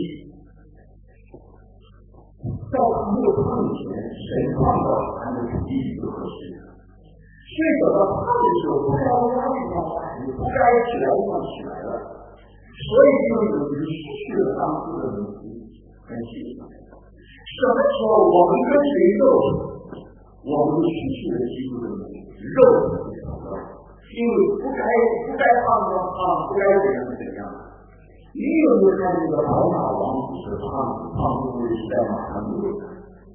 在他没有胖以前，神创造他们是第一个合适的。所以等到胖的时候，不该压力上来，不该起来就起来了。所以就有人失去了当初的能力跟信心。什么时候我们跟随肉体，我们就失去了基督的能力，肉体的创造。因为不该不该胖就胖，不该怎样怎样。你有没有看这个宝马王子是胖子？胖子不是在马上路上。这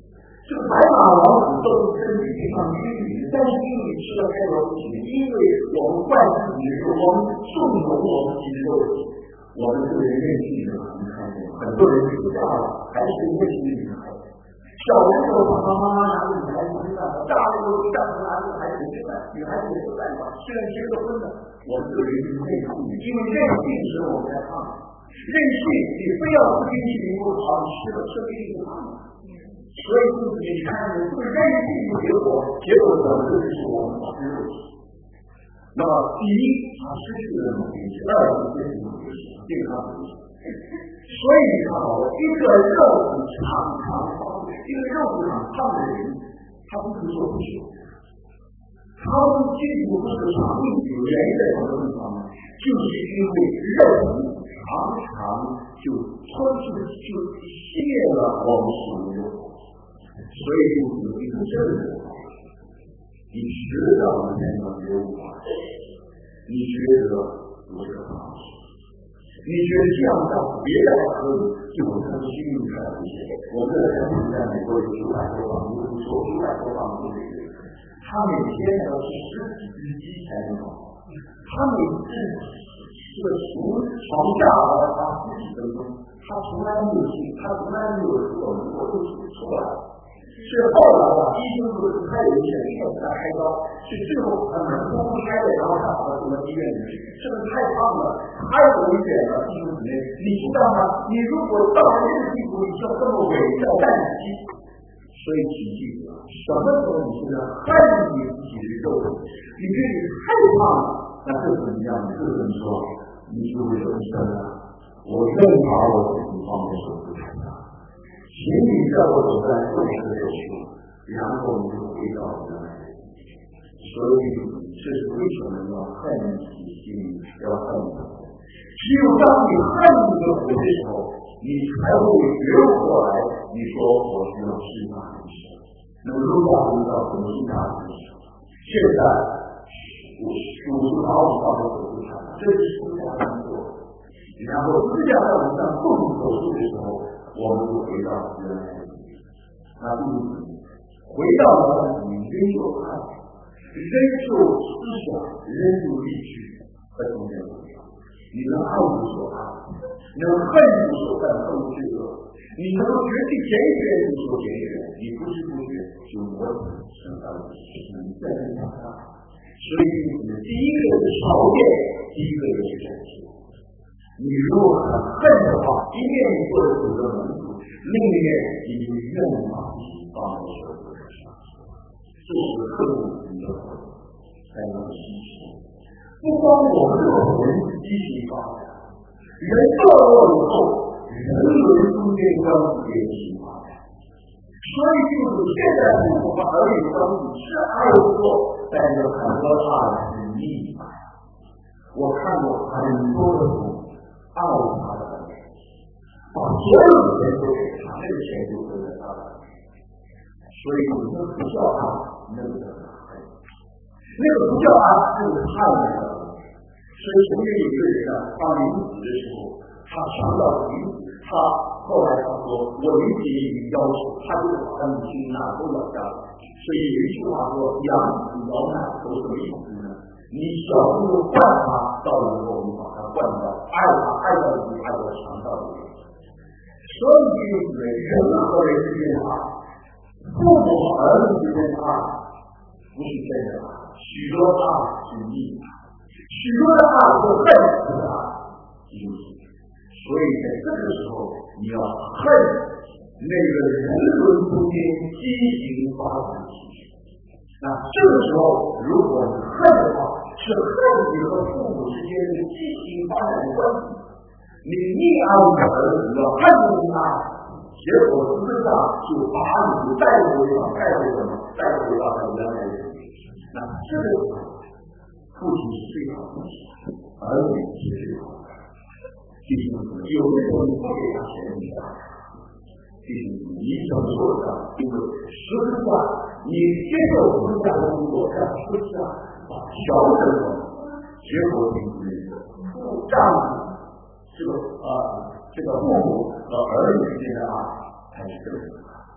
这个白马王子都是根据非常规律，但是因为吃了太多东西，因为我们惯自己的我们纵容我们自己的肉体，我们这个人任性的很看见，很多人出嫁了，还是任性的女孩子。小的时候爸爸妈妈拿着女孩子吃饭，大的时候干活拿着孩子吃饭，女孩子也不干吧，虽然结了婚了，我们这个人是任性的，因为任性使我们在胖。任性，你非要不听信不好，你吃了吃了一定不胖。所以就是你看，这个任性的结果，结果导致的是我们吃肉体。那么第一，它失去了某些；二，它失去了某些健康的东西。所以你看好了，一个肉体常常胖，一个肉体很胖的人，他不是说不久，他们进入这个场域原因在什么地方呢？就是因为肉体常常就吞噬就泄了我们所有，所以就是一个正人，你迟早能见到觉悟，你觉得不是好事，你觉得这样干别的可以，就我们心里面的一些，我们的人在美国有九百多万，有说九百多万公里，他每天要是十几只鸡才能好，他每次这个从床下来他十几分钟，他从来没有信，他从来没有说我就出来。是后来啊，医生说是太危险，一定要给他开刀，是最后他门都不开的，然后他把他送到医院里去，这个太胖了，太危险了，弟兄姊妹，你知道吗？你如果到了这个地步，你就这么伪造蛋鸡，所以请记住，什么时候你现在恨你自己的肉体，你觉得太胖了，那这怎么样？这个人说，你就会说真的，我愿意把我自己放在手术台上。请你在我所在做事的时候，然后你就回到原来的自己。所以，这是为什么要恨你心里要恨你？只有当你恨你的活的时候，你才会觉悟过来。你说我需要释放的时候，那么如果遇到什么释放的时候，现在我属于把我放在手术台，这是私下工作。然后私下在我们上动手术的时候。我们就回到原来的自己，那第一，回到原来的自己，仍旧爱，仍旧思想，仍旧理智和中间不一样。你能爱无所爱，能恨无所恨，恨无罪恶，你能够决定拣选无所拣选，你不知不觉就磨成生到了你在这长大。所以第一个是条件，第一个是选择。你如果很恨的话，一面你做了主的门徒，另一面你就愿意把自己放在手术台上，这是刻骨铭心的才能实现。不光我们这个人积极发展，人堕落以后，人伦中间关系也积极发展。所以就是现在父母和儿女关系是爱做，但是很多话是逆反。我看过很多的父母。爱他的儿女，把所有的钱都给他，这个钱就归了他的儿女。所以你们不叫他，那个叫他恨；那个不叫他，那个害人的儿女。所以曾经有一个人啊，当领子的时候，他想到领子，他后来他说：“我理解你的要求。”他就把他母亲哪都要下来。所以有一句话说：“养子养奶头什么意思呢？你小时候惯他，到以后你把他惯到爱他，爱到你爱到强到你。所以就是人和人之间的爱，父母和儿女之间的爱，不是真的爱。许多爱是逆爱，许多的爱是恨死的爱，所以在这个时候，你要恨那个人伦中间畸形发展的情绪。那这个时候，如果你恨的话，是恨你和父母之间的畸形发展的关系。你溺爱你的儿子，要恨你他，结果实质上就把你带回到带回什么？带回到他原来的自己。那这个父亲是最好的，儿女是最好的。弟兄姊妹，有的时候你不给他钱，你打他。弟兄姊妹，你怎么做到？因为实质上你接受实质上的工作，在实质上把调整了，结果就是父丈夫这个啊、呃、这个父母和儿女之间的爱才是真正的爱。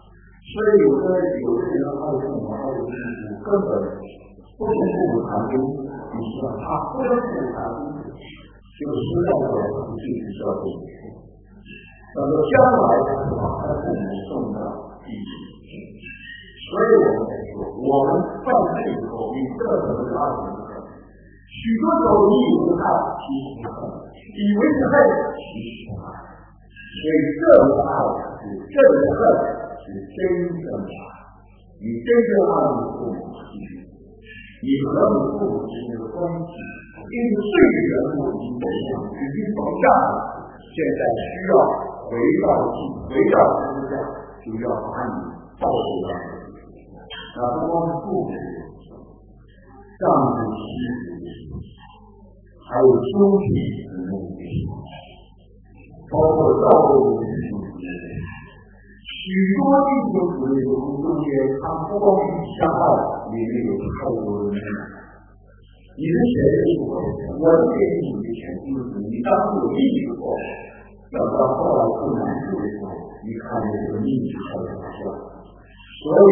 所以有的有的人他的父母他的父母根本不跟父母谈经，你知道他不跟父母谈经，就知道了他的自己社会。那么将来他是把他的父母送到地狱。所以我们才说，我们犯罪以后，你这可能是二十个。许多时候你以为害，其实是恨；以为是恨，其实是爱。所以这个爱是这个恨是真正的爱。你真正爱你父母亲，你和你父母之间的关系，因为岁月的路已经走向，已经走下了，现在需要回到地，回到实相，就要把你抱回来。那不光是父母，丈夫、妻子，还有兄弟姊妹，包括教会的弟兄姊妹，许多弟兄姊妹的中间，他不光是相爱，里面有太多的美。你的钱是我的钱，我的钱是你的钱，就是你当初有利益的时候，等到后来不难处的时候，你看见这个利益才发生。所以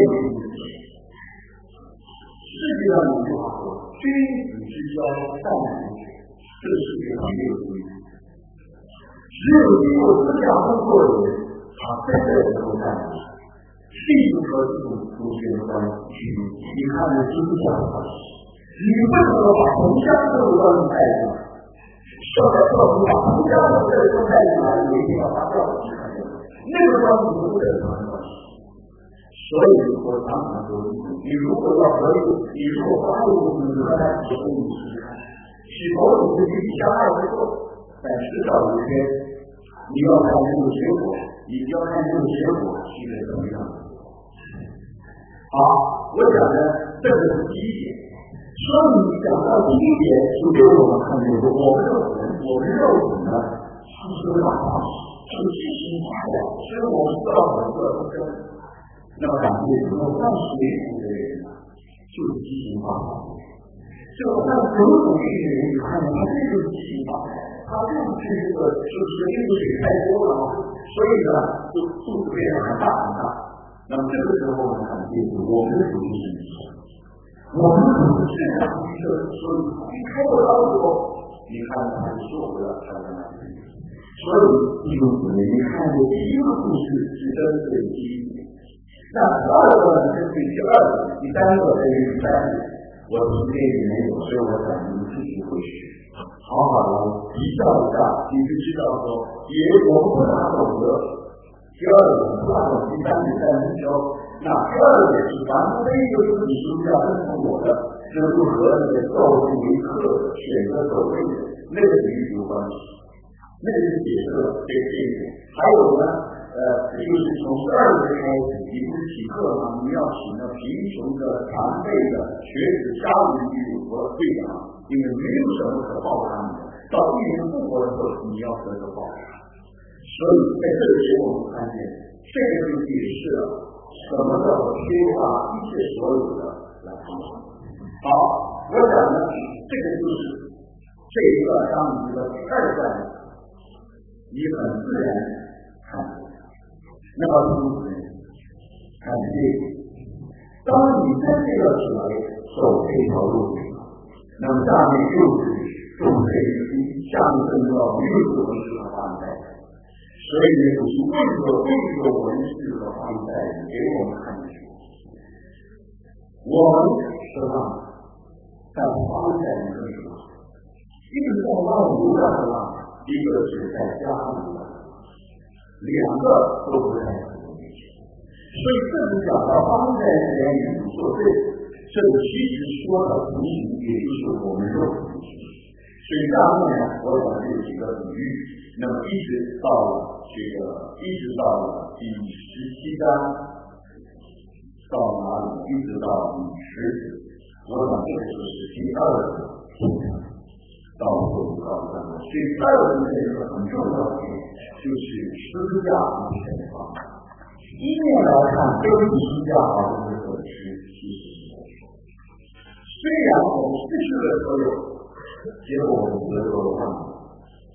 世界上有句话说，君子之交淡如水，这个世界上没有君子，只有经过思想工作的人，他真的能够淡如水，并不和这种中间的关系。你看这思想的关系，你为什么把同乡这种关系带进来？社会社会把同乡的这种带进来，你一定要把这个去看见，那个关系不是正常的关系。所以我常常说，你如果要和一个，你如果发现你和他结婚，你试试看，许多你自己相爱不错，但迟早有一天，你要看这个结果，你要看这个结果是一个怎么样的。好，我讲的这个是第一点。所以你讲到第一点，就给我们看见说，我们肉人，我们肉体呢，是是个大话，是激情发展，所以我们知道很多不真。那么感觉如果在水土的人呢，就是激情发展；就在水土的人，你看他这就是激情发展，他就是这个就是这个水太多了嘛，所以呢，就肚子变得很大很大。那么这个时候呢，看见我们的主就是激情，我们的主是这样一个，所以一开过刀以后，你看他就受不了他的那个。所以弟兄姊妹，你看这第一个故事是针对第一点。那第二个呢，是对第二个，第三个在于第三点，我今天也没有，所以我想你们自己回去好好的比较一下，你就知道说，也我们不大懂得。第二个不大懂，第三点在目标。那第二点是凡非一个自己属下跟从我的，是不和那个造物为客的选择所谓的那个与有关系。那个是解释了这个这一点。还有呢。呃，这就是从十二月开始，你不是起课吗？你要请那贫穷的、残废的、学子、家人与我对讲，因为没有什么可报他们的。到一人复活的时候，你要得到报答。所以在这里我们看见，这个就解释了什么叫做缺乏一切所有的来说。好，我讲呢，这个就是这一个当你的第二段，你很自然看见。那么弟兄姊妹，看这个，当你真的要起来走这条路，那么下面就是重这一批，下面更要没有文字和翻译。所以呢，就是为什么为什么文字和翻译给我们看清楚？我们是浪，但翻译是什么？一个是在浪流的浪，一个是在家里的。两个都不太可能，所以这里讲到当代人与作对，这个其实说的同行，也就是我们肉体的行。所以下面呢，我讲这几个比喻，那么一直到了这个，一直到了第十七章，到哪里？一直到第十节，我讲这个就是第二个部分，到后头告诉大家，所以第二个是一个很重要的点。就是十字架的前方，一面来看都是十字架而不是本质，其实是虽然我们失去了所有，结果我们得到了万有，虽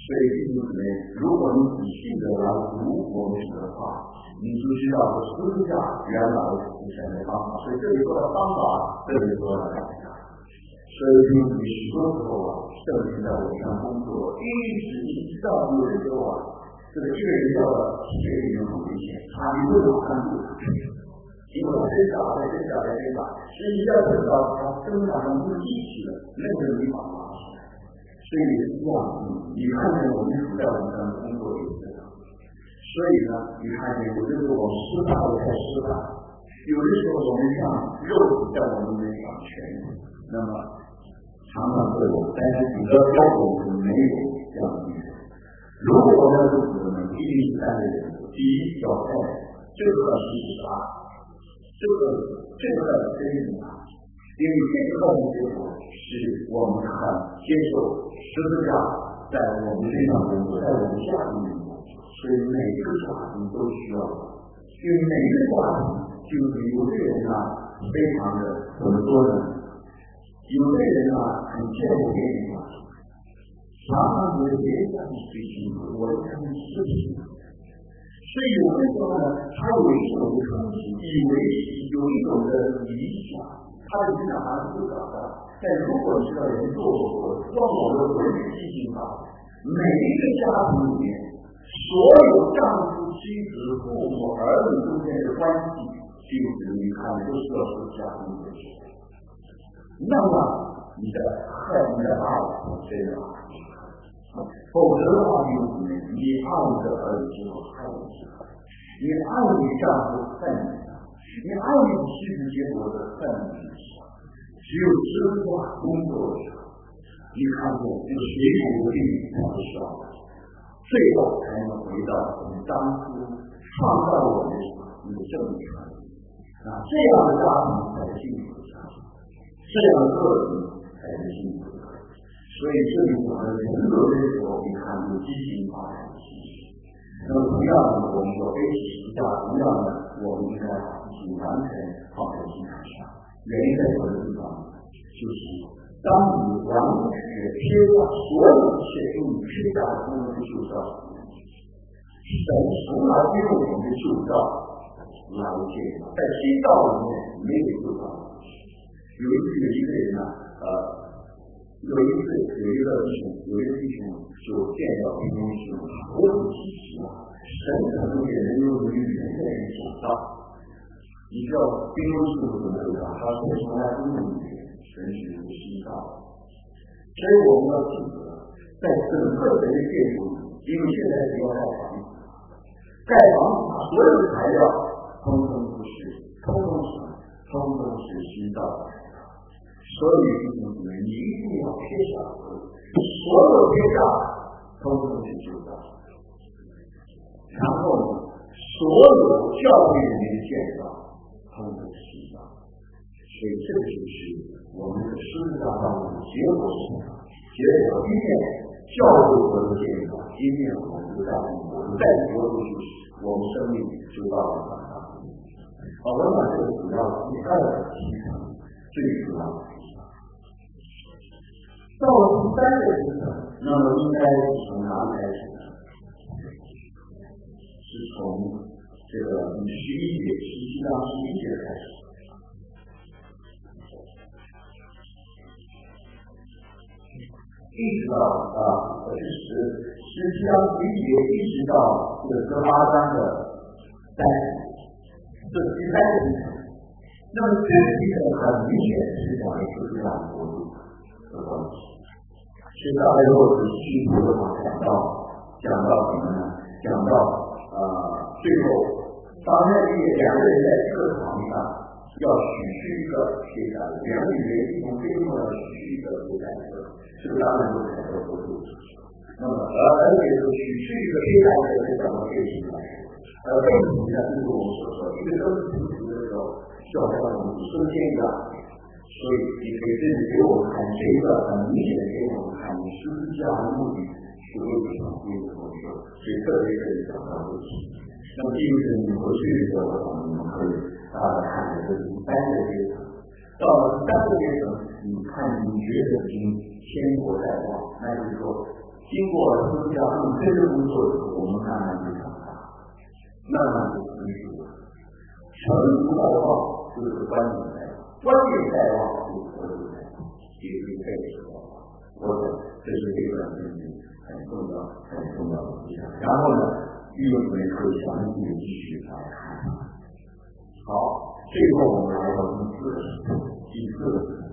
以弟兄姊妹，如果你仔细的来读我们的话，你就知道十字架原来是神的方法。所以这里说的方法，这里说的代价。所以弟兄姊妹，许多时候啊，圣灵在我们上工作，一直一直到有人说啊，这个这个人叫血里面很危险，他一定要看住。因为真假在真假在真假，所以要等到他生长成不一体了，那个没法拿出来。所以也是这样，你看见我们主在我们上工作也是这样。所以呢，你看见有的时候我们失败了才失败，有的时候我们让肉体在我们身上权利，那么常常会有，但是主的标准是没有这样的。如果我们的子们一定是三个人，第一要在这个是啥？这个这个真理啊，因为这个后面结果是我们看接受十字架在我们身上工作，在我们家庭里面，所以每一个家庭都需要，因为每一个家庭就是有的人啊，非常的怎么说呢？有的人啊，很羡慕别人啊，常常觉得别人家庭最幸福，我的家庭是幸福。所以有的时候呢，他有一种的憧憬，以为有一种的理想，他的理想还是不找到。但如果知道人做我用我的文字进行法，每一个家庭里面，所有丈夫、妻子、父母、儿女中间的关系，就是你看都是要是家庭的事。那么你的恨、你的爱谁的爱？否则的话，弟兄姊妹，你爱你的儿女就爱你的，你爱你丈夫恨你的，你爱你妻子结果的恨你的，只有知道工作的时候，你看见这个水土的地才是需要的，最后才能回到我们当初创造我们的正义传统。那这样的家庭才是幸福的家庭，这样的个人才是幸福的。所以这里我们人格的时候，你看有激情发展的信息。那么同样的，我们说背起十字架，同样的，我们应该把自己完全放在心上上。原因在什么地方？就是当你完全撇下所有一切用你撇下的功能去救造，神从来不用我们的救造来建造，在新造里面没有救造。有一次有一个人呢，呃。有一次，有一个弟兄，有一个弟兄就见到弟兄师傅，我很稀奇啊，神可能也能用于人的人想到。你知道弟兄师傅怎么回答？他说从来不用语言，神是有心造。所以我们要记得，在整个人的建筑里，因为现在只要盖房子，盖房子它所有的材料，通通不是，通通是，通通是心造的。所以弟兄姊妹，你一定要撇下所有撇下，通通是救造。然后呢，所有教会里面的建造，通通是新造。所以这就是我们的十字架上的结果是什么？结果一面教会得到建造，一面我们就在我们在活出去，我们生命就到了长大。好，我把这个主要第二个提成最主要的。到了第三个阶段，那么应该从哪里开始呢？是从这个第十一节，十七章十一节开始。一直到啊，是十十七章十一节，一直到这个十八章的三节，这第三个阶段。那么这个阶段很明显是讲的是这样的的关系。其实大概如果是细读的话，讲到讲到什么呢？讲到呃最后，当然也两个人在这个场上要许去一个这个两个人一同最后要许去一个这个这个当然就才叫做主。那么而而且是许去一个非常的这种类型来说，而为什么呢？就是我们所说，因为都是主持的时候，需要让我们升天的。所以你可以这里给我们看这个很明显的给我们看，你十字架的目的是为了什么？为了什么？所以特别可以讲到这些。那么第一个你回去的时候，我们可以大家看的是第三个阶层。到了第三个阶层，你看你觉得已经天国在望，那就是说经过私家用这个工作以后，我们慢慢就长大，慢慢就成熟了。成熟在望就是观念在望，观念在望就是活力在望，也是背时在望。我想这是这段经历很重要、很重要的思想。然后呢，弟兄们可以详细的继续来看。好，最后我们来到第四个第四个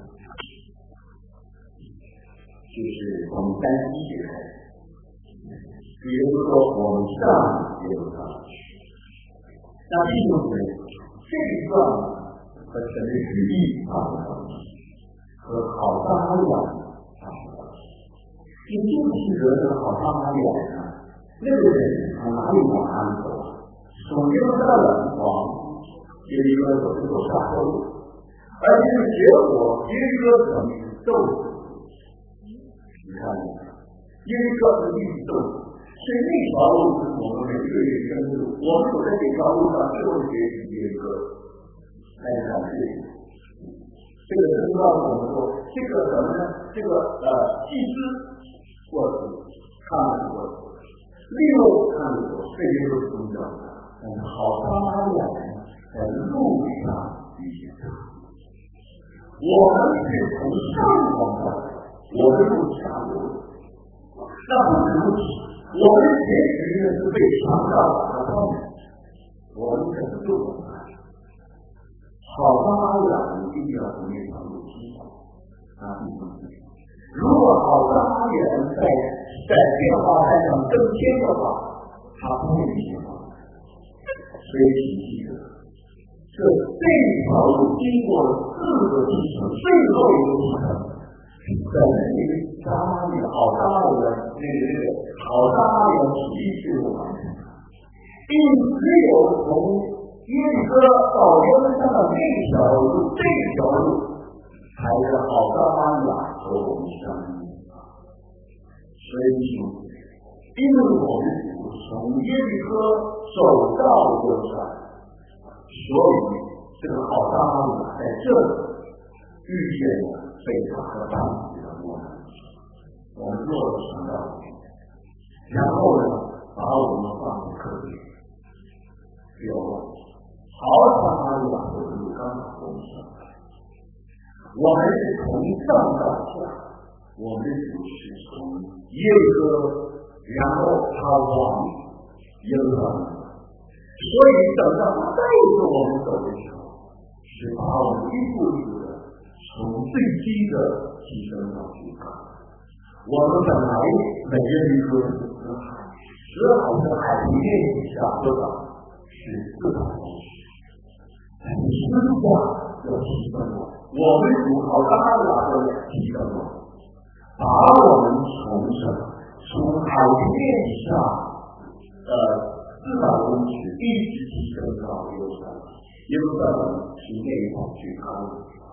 就是从三一节开始，比如说我们上也有上去，那弟兄们这一段和神的旨意发生关系，和好撒玛利亚发生关系。你就记得这个好撒玛利亚呢，那个人从哪里往哪里走？从耶路撒冷往耶利哥走，就走下坡路，而且结果耶利哥城是咒诅。你看，耶利哥是一直咒诅，所以那条路是我们每个人生路。我们走在这条路上，最后结局耶利哥。来看这个，这个是告诉我们说，这个什么呢？这个呃，祭司过去，他们过去，利路他们过去，这些都是宗教的。但是好撒玛利亚人在路上遇见他，我们是从上往下，我们从下流，那不是如此。我们结局呢是被强大的他们，我们可是救了他。好撒玛利亚人一定要从那条路经过，啊，如果好撒玛利亚人在在变化台上升天的话，他不会变化。所以请记得，这这条路经过了四个进程，最后一个进程，在那个撒玛利亚好撒玛利亚那个那个好撒玛利亚体系最后完成，因为只有从耶利哥到耶路撒冷那条路，这条路才是好撒玛利亚和我们相遇。所以，因为我们从耶利哥走到耶路撒冷，所以这个好撒玛利亚在这里遇见了被他和当地的我们，我们做了传道，然后呢，把我们放在客里，有了。好撒玛利亚的路刚好我们上来，我们是从上到下，我们主是从耶利哥，然后他往耶路撒冷，所以等到他带着我们走的时候，是把我们一步一步的从最低的提升到最高。我们本来每耶利哥是死海，死海的海平面以下多少？是四百公尺。但是实话要提升了，我们主好撒玛利亚的提升了，把我们从什么？从海平面以下呃四百公尺一直提升到耶路撒冷，耶路撒冷是那一块最高的地方。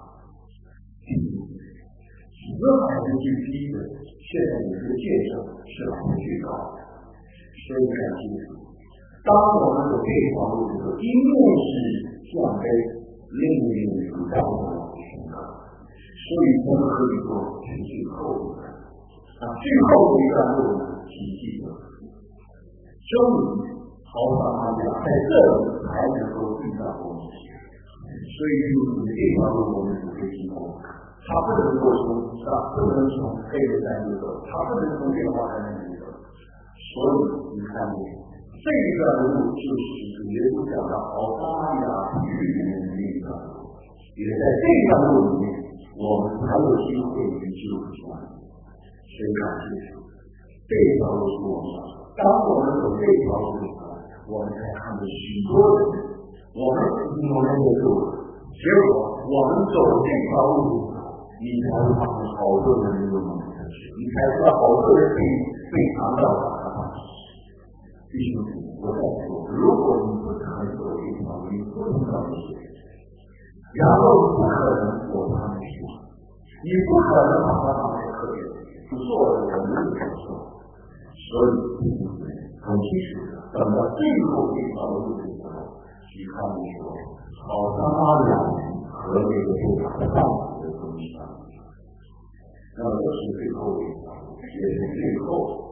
死海是最低的，现在你这个建设是海最高的，所以看清楚。当我们走这条路的时候，一面是向北，另一面是高的宣告，所以我们可以说是最后一段。啊，最后一段路呢，请记得，终于好撒玛利亚在这里才能够遇到我们，所以就是这条路我们只会经过，它不能够从上，不能从黑的山路走，它不能从变化山路走，所以你看见。这一段路就是耶稣讲的好撒玛利亚去年的那一段路，也在这段路里面，我们才有机会去救出来。所以感谢主，这条路是我们的。当我们走这条路的时候，我们才看到许多人，我们我们的路，结果我们走这条路的时候，你才会发现好多人都能进去，你才知道好多人被被强盗打的方式。弟兄姊妹，我在说，如果你不肯走这条路，你不能到这些，然后你不可能走他们去，你不可能把他放在客人，不做的我们也不做。所以弟兄姊妹，很清楚的，等到最后这条路的时候，去看你说，好撒玛利亚人和这个被打的上司的东西相比，那么这是最后一条路，也是最后。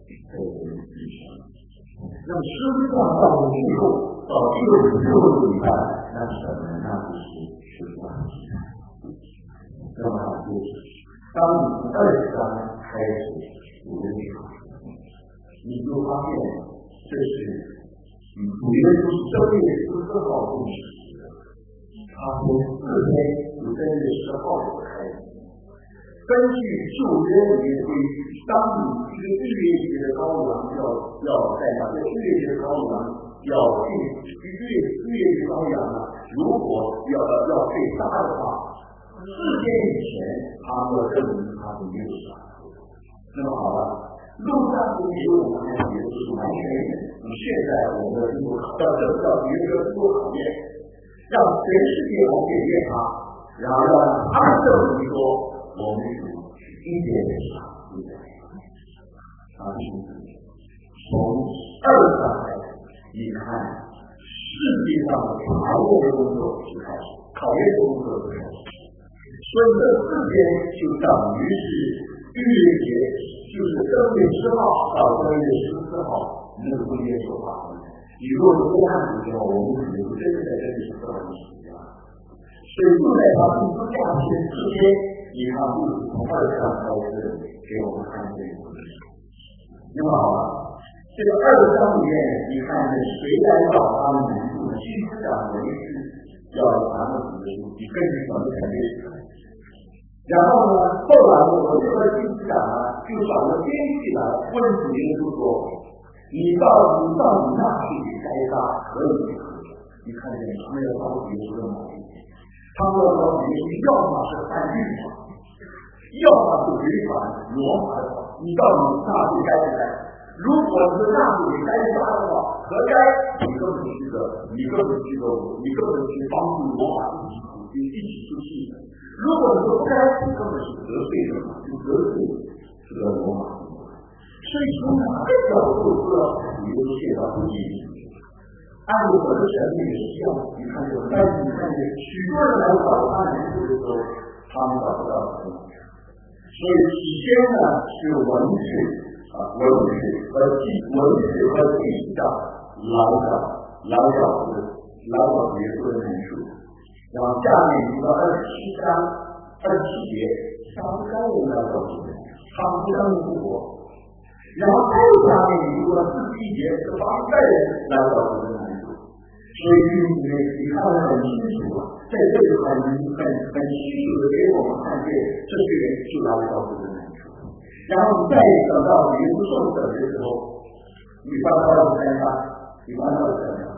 在我们地上。那么实际上到最后到第六最后一个礼拜，那是什么呢？那就是十八节。那么就是当你从二十章开始读的时候，你就发现这是嗯，主耶稣是正月十四号开始的，他从四天就正月十号就开始。根据旧约里面规矩，当你这个逾越节的羔羊要要在哪个逾越节的羔羊要进逾越逾越节羔羊呢？如果要要被杀的话，四天以前他们要证明他是没有杀。那么好了，路上不是有我们看别的是完全人。那么现在我们经过考要这叫别人经过考验，让全世界我检验他，然后让他们证明说我们是一点点杀，一点点杀。啊，从二章开始，你看世界上的查验的工作就开始，考验的工作就开始。所以这四天就等于是逾越节，就是正月十号到正月十四号那个中间说法。你如果是多看的时候，我们可能就真的在这里是这样的时间了。所以就在他第四假期四天，你看就是从二章开始给我们看这个故事。那么好了，这个二章里面，你看是谁来找他们难处呢？新思想人是要谈论主的书，你根据什么才对？然后呢，后来我们这个新思想呢，就找了编辑来问主耶稣说：“你到你到你那里该杀可以不可以？”你看见他们要找主耶稣的毛病，他们要找主耶稣，要么是犯律法，要么是违反罗马的法。你到你那里该不该？如果是那里该杀的话，何该？你根本是个，你根本是个，你根本是帮助罗马一起苦心一起出气的。如果你说不该，你根本是得罪人嘛，就得罪这个罗马。所以从哪个角度说，你都写到不义。按照我的神也是这样，你看这个，但是你看这许多人来找他难处的时候，他们找不到神。所以起先呢是文字啊，文字和记文字和记上来找来找的来找耶稣的难处。然后下面一个二十七章二十七节，他不该人来找主，他不相信复活。然后再下面一个四十一节是八代人来找主的难处。所以弟兄姊妹，你看得很清楚啊，在这里很很很清楚的给我们看见这些人就来找主的难处。然后再等到耶稣受死的时候，你翻到了三章，你翻到了三章。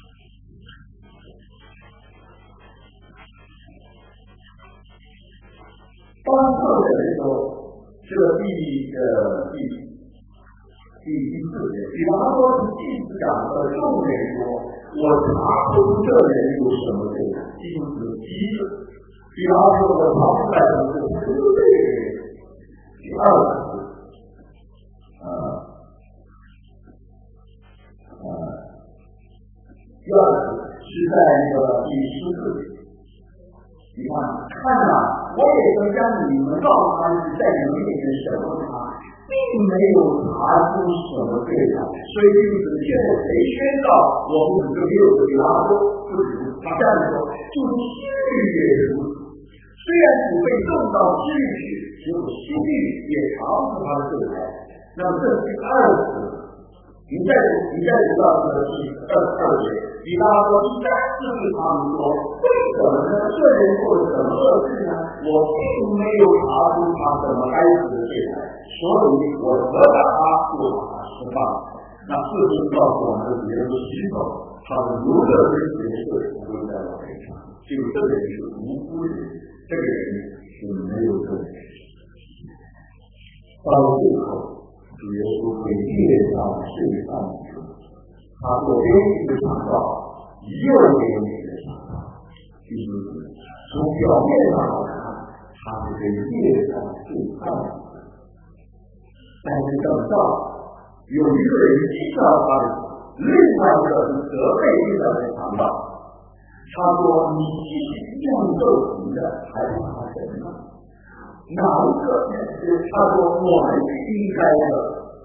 当受死的时候，这个第呃第第第四节，比方说是祭司长和众人说，我查不出这人有什么罪，祭司急了。比方说我查不出来什么罪，不是这个人。第二个呃呃，第二个是在那个第十四节。你看，看呐，我也曾将你们告他是在你们面前审问他，并没有查出什么罪来，所以就是现在谁宣告我们五个六个比拉多不止，他这样说，就是西律也如此。虽然主被送到西律去，只有西律也查不出他的罪来。那么这是第二次，你再你再读到这个第二十二节。比拉多一再质问他们说：“为什么呢？这人做了什么恶事呢？我并没有查出他什么该死的罪来，所以我责打他，就把他释放。”那事实告诉我们，耶稣洗手，他是如乐之结社不会在我身上，就这个人是无辜的，这个人是没有罪的。到最后，主耶稣会列上世上的。他左边一个肠道，右边一个肠道，就是从表面上来看，他是被列上最上的。但是等到有一个人知道他的，另外一个是责备列上的肠道，他说：“你继续这样受刑的，还是他神呢？哪一个？”他说：“我们是应该的。”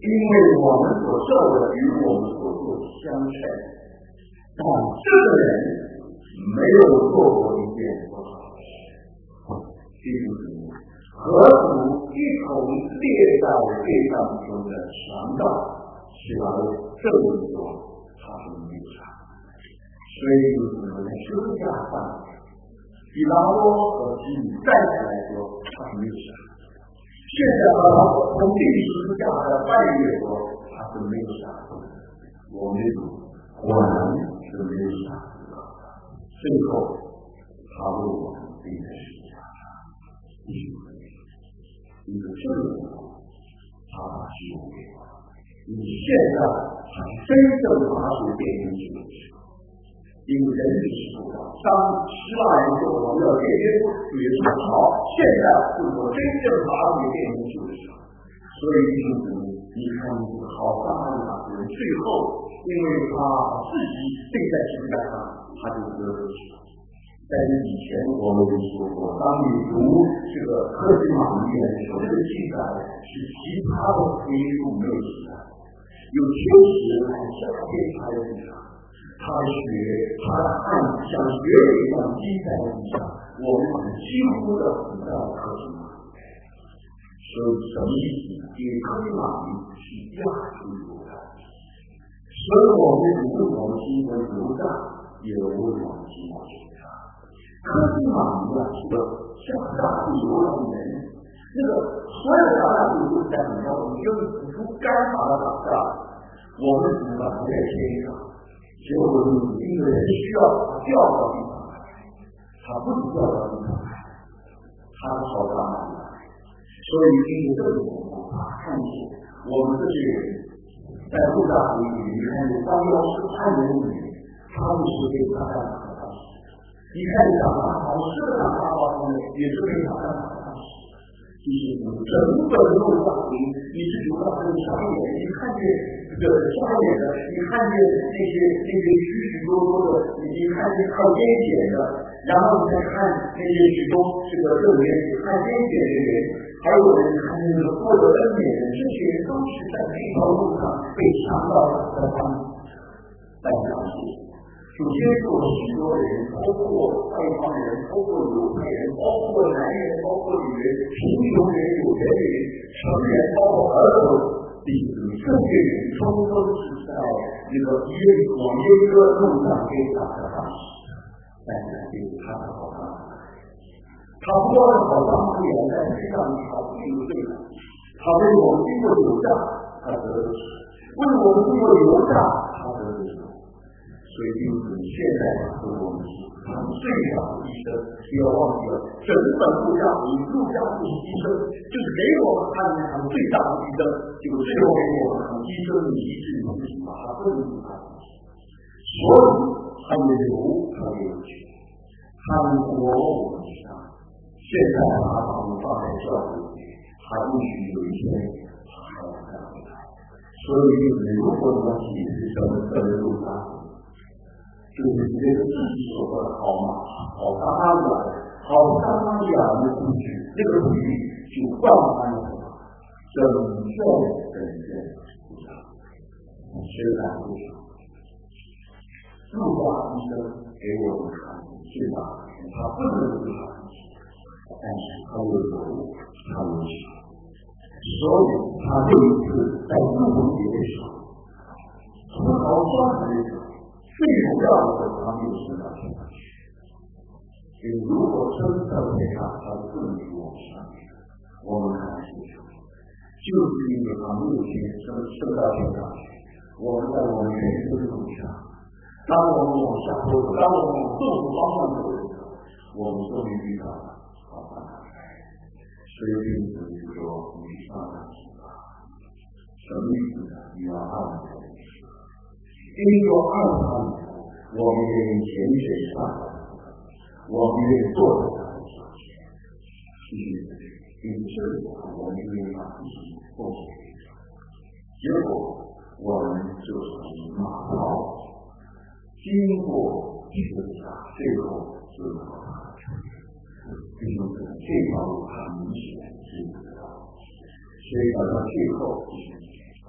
因为我们所受的与我们所做相称，但这个人没有做过一件不好的事。弟兄姊妹，何苦一口列在这当中的强盗，是来证明说他是没有杀。所以就是我们在十字架上，比拉多和基米站起来说他是没有杀。现在和从第十字架的半月说他是没有杀。我们果然是没有杀。最后他为我们立在十字架上，一个这个他把基督给我，你现在才真正把主变成基督。因为人是不知道，当希腊人说我们要变耶稣，主耶稣好，现在是我真正把主变成基督。所以弟兄姊妹，你看这个好撒玛利亚人最后，因为他自己钉在十字架上，他就得了救。在这以前我们就说过，当你读这个科西玛里面的时候，这个记载是其他的福音书没有记载，有天使来下天台的地上，他的血，他的汗像血水一样滴在地上，我们几乎的回到科西玛。所以什么意思？因为科西玛里是亚洲犹大，所以我们无论我们经过犹大，也无论我们经过犹大。科西玛里啊，是个像大地犹大的人，那个所有的大地都在你要你就是付出干法的打架，我们只能把它在天上。结果一个人需要他掉到地上来，他不能掉到地上来，他是好大的。所以经过这种情况，看见我们这些人在路上里面，你看有当妖是汉人里面，他们是被打仗打仗；你看有打仗好是打仗打仗的，也是被打仗打仗。就是整个路上里，你是有到很傻眼，你看见这个傻眼的，你看见那些那些许许多多的，你看见靠边界的，然后你再看那些许多这个正面看边界的人。还有人看那个获得恩典的，这些人都是在这条路上被强盗的帮带上去。首先是有许多人，包括外邦人，包括犹太人，包括男人，包括女人，贫穷人、有钱人、成人，包括儿童，弟兄们，这些人通通是在那个耶往耶哥路上被打的上去。但是这个他的好看。他不光是好当地人，在世上他不有罪的，他为我们经过犹大，他得了救；为我们经过犹大，他得了救。所以就是现在和我们是他们最大的医生，不要忘记了，整本路加福音，路加福音医生就是给我们看见他们最大的医生，就最后给我们医生的医治你自己，把它分给他。所以他们有他们有去，他们国我们上。现在把他们放在教会里，他必须有一天他还要再回来。所以就是如果我们解释什么叫做路加，就是觉得自己所说的好嘛，好撒玛利亚，好撒玛利亚的故事，这个比喻就贯穿了整卷整卷路加。实在不少，路加医生给我们看最大的，他不能不看。但是他有有他有钱，所以他这一次在复活节的时候，从好像的那种最重要的时候，他没有升到天上去。所以如果升到天上，他就不能给我们上去。我们看清楚，就是因为他没有先升升到天上去，我们在我们人生的路上，当我们往下走，当我们往正途方向走的时候，我们终于遇到了。所以因此就说你上来去吧，什么意思呢？你要按照因为说按照我们愿意潜水上来，我们愿意坐在他的脚前，其实因这个我们愿意把自己奉献给他，结果我们就从马槽经过十字架，最后就到他的脚前。就是这条路很明显是知道，所以到到最后就是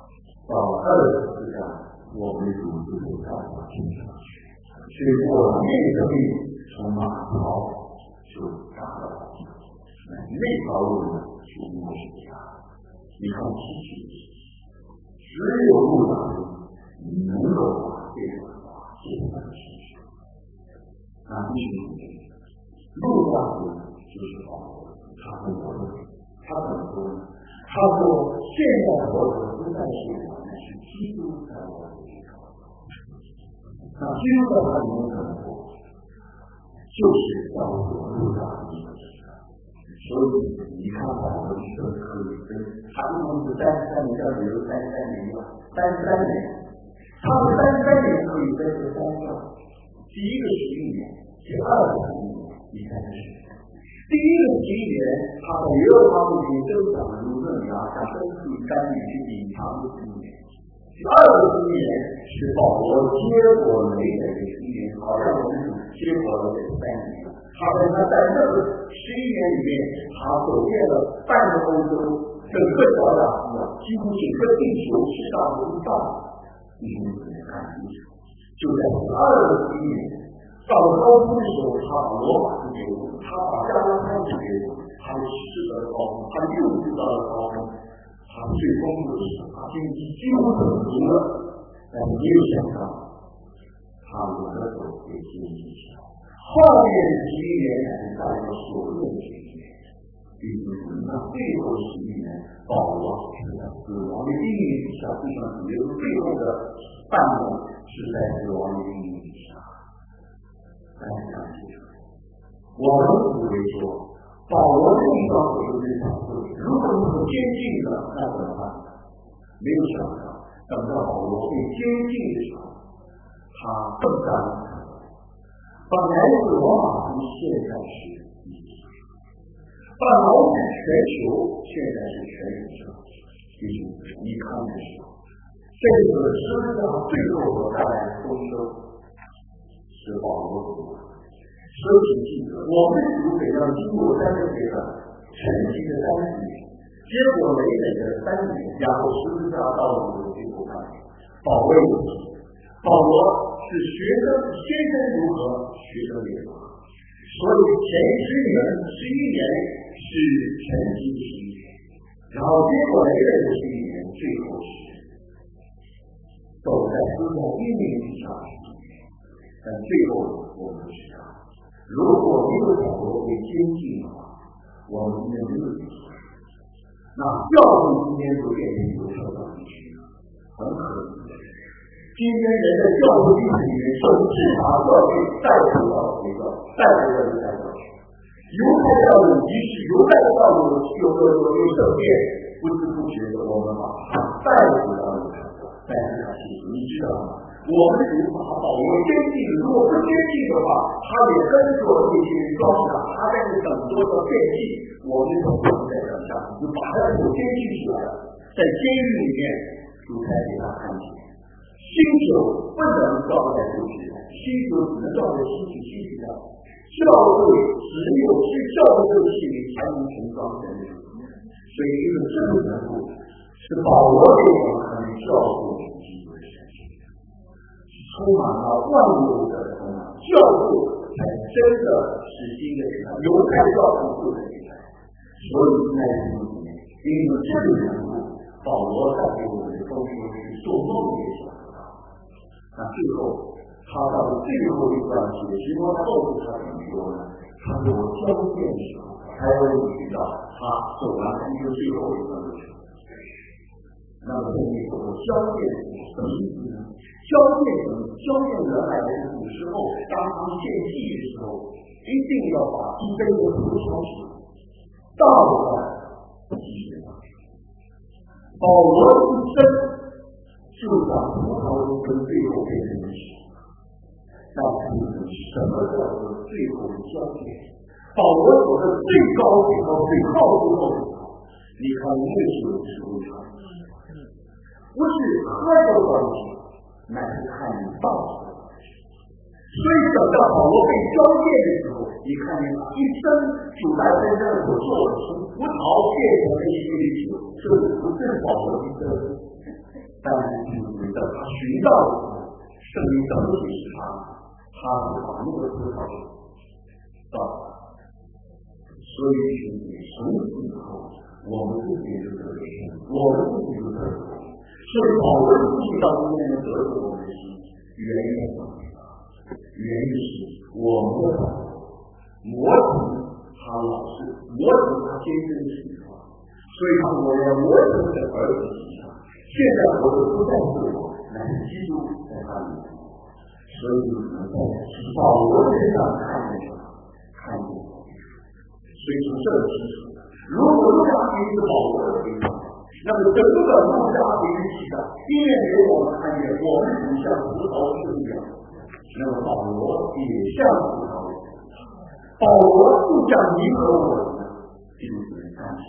到二十四章，我们主就有办法听上去。结果那个命从马槽就达到了，那条路呢是无是家。你看其实只有路上能够把这个话写上去。那第一个路上就是好，他很多他怎么说呢？他说现在活着不再是我，乃是基督在我里头。那基督在他里面怎么活？就是叫我路上的一个事。所以你看保罗是可以跟他为什么是三十三年，叫比如三十三年吧，三十三年，他的三十三年可以跟这三个，第一个是一年，第二个是一年，第三个是第一个十一年，他在耶和华面前增长如嫩芽，像深处甘雨去隐藏的十一年。第二个十一年是保罗结果累累的十一年，好像我们结果了这三年。他在他在这个十一年里面，他走遍了半个欧洲，整个小亚细亚，几乎整个地球是到无到。你们怎么看清楚？就在第二个十一年。到了高峰的时候，他把罗马就给我们，他把加拉太就给我们，他的十得了高峰，他又知道了高峰，他最丰富的时候，他经济几乎很足了，但是没有想到，他有的时候会经济起来。后面十一年才是大家所论的十一年，并不是那最后十一年，保罗是在死亡的阴影之下，就像主耶稣最后的半年是在死亡的阴影之下。大家看清楚，我们以为说保罗这一段所说的讲述，如果是很接近的，那怎么办？没有想到，等到保罗被接近的时候，他更加的看到，本来是罗马城，现在是以色列；本来是全球，现在是全宇宙。弟兄姊妹，你看的时候，这个世界上最后所带来的丰收。是保罗主，所以记得我们主给要经过三个阶段，前期的三十年，结果累累的三年，然后十字架道路的最后半年，保卫有题。保罗是学生，先生如何，学生也如何。所以前十年、十一年是前期的十一年，然后结果累累的十一年，最后是走在思想阴影之下。但最后我们知道，如果没有保罗被监禁的话，我们今天没有结束。那教会今天就变成一个受到地区了，很可能的是，今天人在教会历史里面受至少教会带回到回到带回到犹太教会，犹太教会即使犹太教会有有有有圣殿，不知不觉的我们把它带回到犹太教会，带回到基督，你知道吗？我们如果把保罗接近，如果不接近的话，他也跟着这些装甲，他在这很多的变异，我们就不能再想象，就把他所接近起来了。在监狱里面，主才给他看见，星球不能照在主体上，星球只能照在星体星体上。教会只有是教会的器皿才能成装人类，所以这个这个人物是保罗这种可能教会的基督的神性。充满了万有的充满教会才真的是新的人，犹太教徒不能离开。所以在这里面，因为这个人物，保罗带给我们的丰收是做梦也想不到。那最后，他到最后一段写，结果后面他怎么说呢？他说我交卷的时候，才会遇到他走完一个最后一段路程。那么后面说我交卷什么意思呢？交卷什么？交卷原来是古时候当他们献祭的时候，一定要把一杯的葡萄酒倒在祭坛上。保罗一生就把葡萄酒跟最后变成一起。那什么叫做最后的交卷？保罗走的最高最高最靠最后最高。你看我们为什么是为什么？不是喝的关系，乃是看你道德的关系。所以等到保罗被交界的时候，你看见他一生主来在这所做的从葡萄变成了一杯酒，这不是保罗的生。 但是主的他寻到了圣灵怎么解释他，他是把那个葡萄到，所以兄弟从此以后，我们自己就得了生，我们自己就得了。所以保罗自己到今天的得着我们的心，原因是什么？原因是我们的魔族，他老是魔族，他坚贞的情况，所以他我要魔族的儿子形象。现在我的不在乎我，乃是基督在他里面。所以我们在保罗身上看见什么？看见。所以从这个基础，如果路加福音是保罗的地方，那么整个路加福音记载，一面给我们看见我们属像葡萄树一样，那么保罗也像葡萄树，保罗就像你和我一样，就是感谢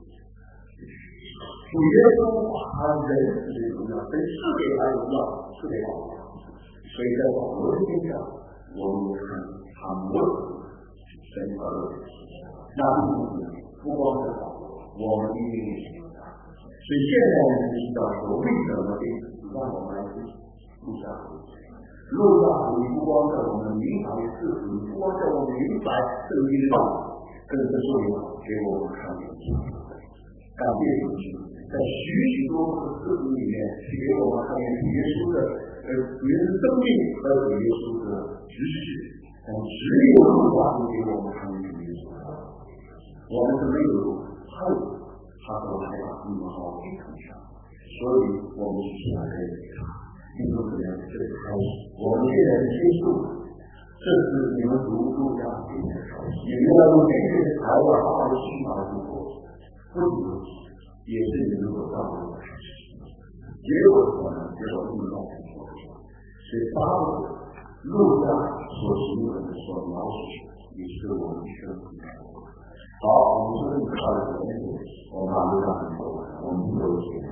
主耶稣把他人子的荣耀，跟赐给他荣耀，赐给保罗。所以在保罗的身上，我们看他魔鬼神和恶的事情，那不光是保罗，我们一定也是。所以现在我们知道说，为什么这让我们来录下来？录下来不光在我们明白事实，不光在我们明白圣经的道理，更是重要给我们看见。感谢主，在许许多多的事实里面，给我们看见主耶稣的呃主耶稣生命和主耶稣的指示，但只有录下来给我们看见主耶稣。我们是没有后。他说来把你们好给看上，所以我们是现在可以给他，并不是这个开始，我们现在是接受，这是你们读路加福音的时候，你们要用每个人才华好好的去把它读过，不读也是你们所造的事情，结果可能结果不能再说，所以八个路加所形容的所描述也是我们生活的。好，我们说这个到了昨天，我们把路上很多，我们都有些。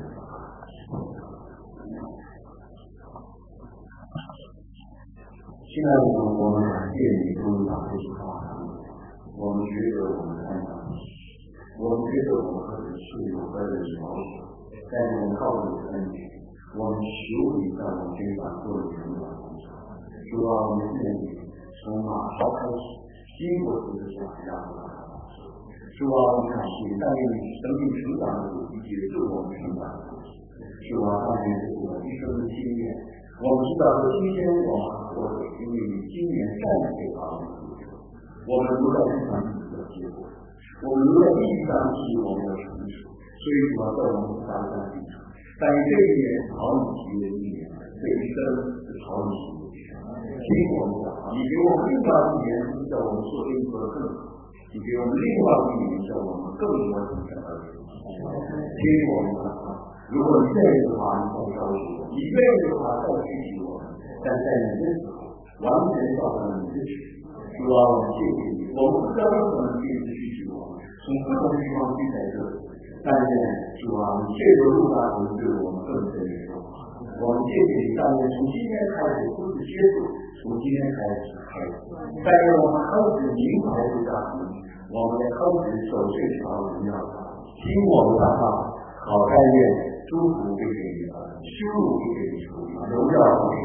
现在我们我们感谢你终于把这句话讲了，我们觉得我们看到，我们觉得我们和你是有和你的矛盾，但是我们靠你的恩典，我们求你在我们身上做了成长工作，主啊，我们愿意从马槽开始，经过这个下让我们。主啊，我们感谢带领你生命成长的主，以及自我们成长的主。主啊，带领我们一生的经验，我们知道说今天我们活着，因为你今年善给他们的主，我们不在地上自己的结果，我们留在地上是我们的成熟，所以主啊，在我们不达到地上，但是这一年好你喜悦的一年，这一生是好你喜悦的一生。听我们讲，你给我们另外一年，叫我们做任何更好。你给我们另外一个叫我们更多的人而听我们的话，如果你愿意的话，你再告诉我；你愿意的话，再提醒我们。但在你的时候，完全照着你的旨，主啊，我们谢谢你。我们不知道为什么你一直提醒我们，从不同的地方去在这里，但是主啊，你借着路大神对我们更深的说话。我们谢谢你，但是从今天开始不是接触，从今天开始开始，但是我们开始明白路大神。我们的开始守这条荣耀，听我们的话，好甘愿，祝福给你，羞辱给你，荣耀给